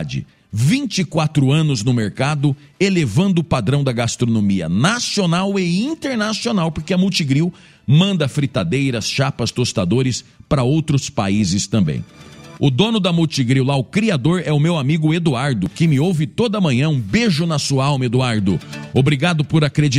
vinte e quatro anos no mercado, elevando o padrão da gastronomia nacional e internacional, porque a Multigril manda fritadeiras, chapas, tostadores para outros países também. O dono da Multigril lá, o criador, é o meu amigo Eduardo, que me ouve toda manhã. Um beijo na sua alma, Eduardo. Obrigado por acreditar.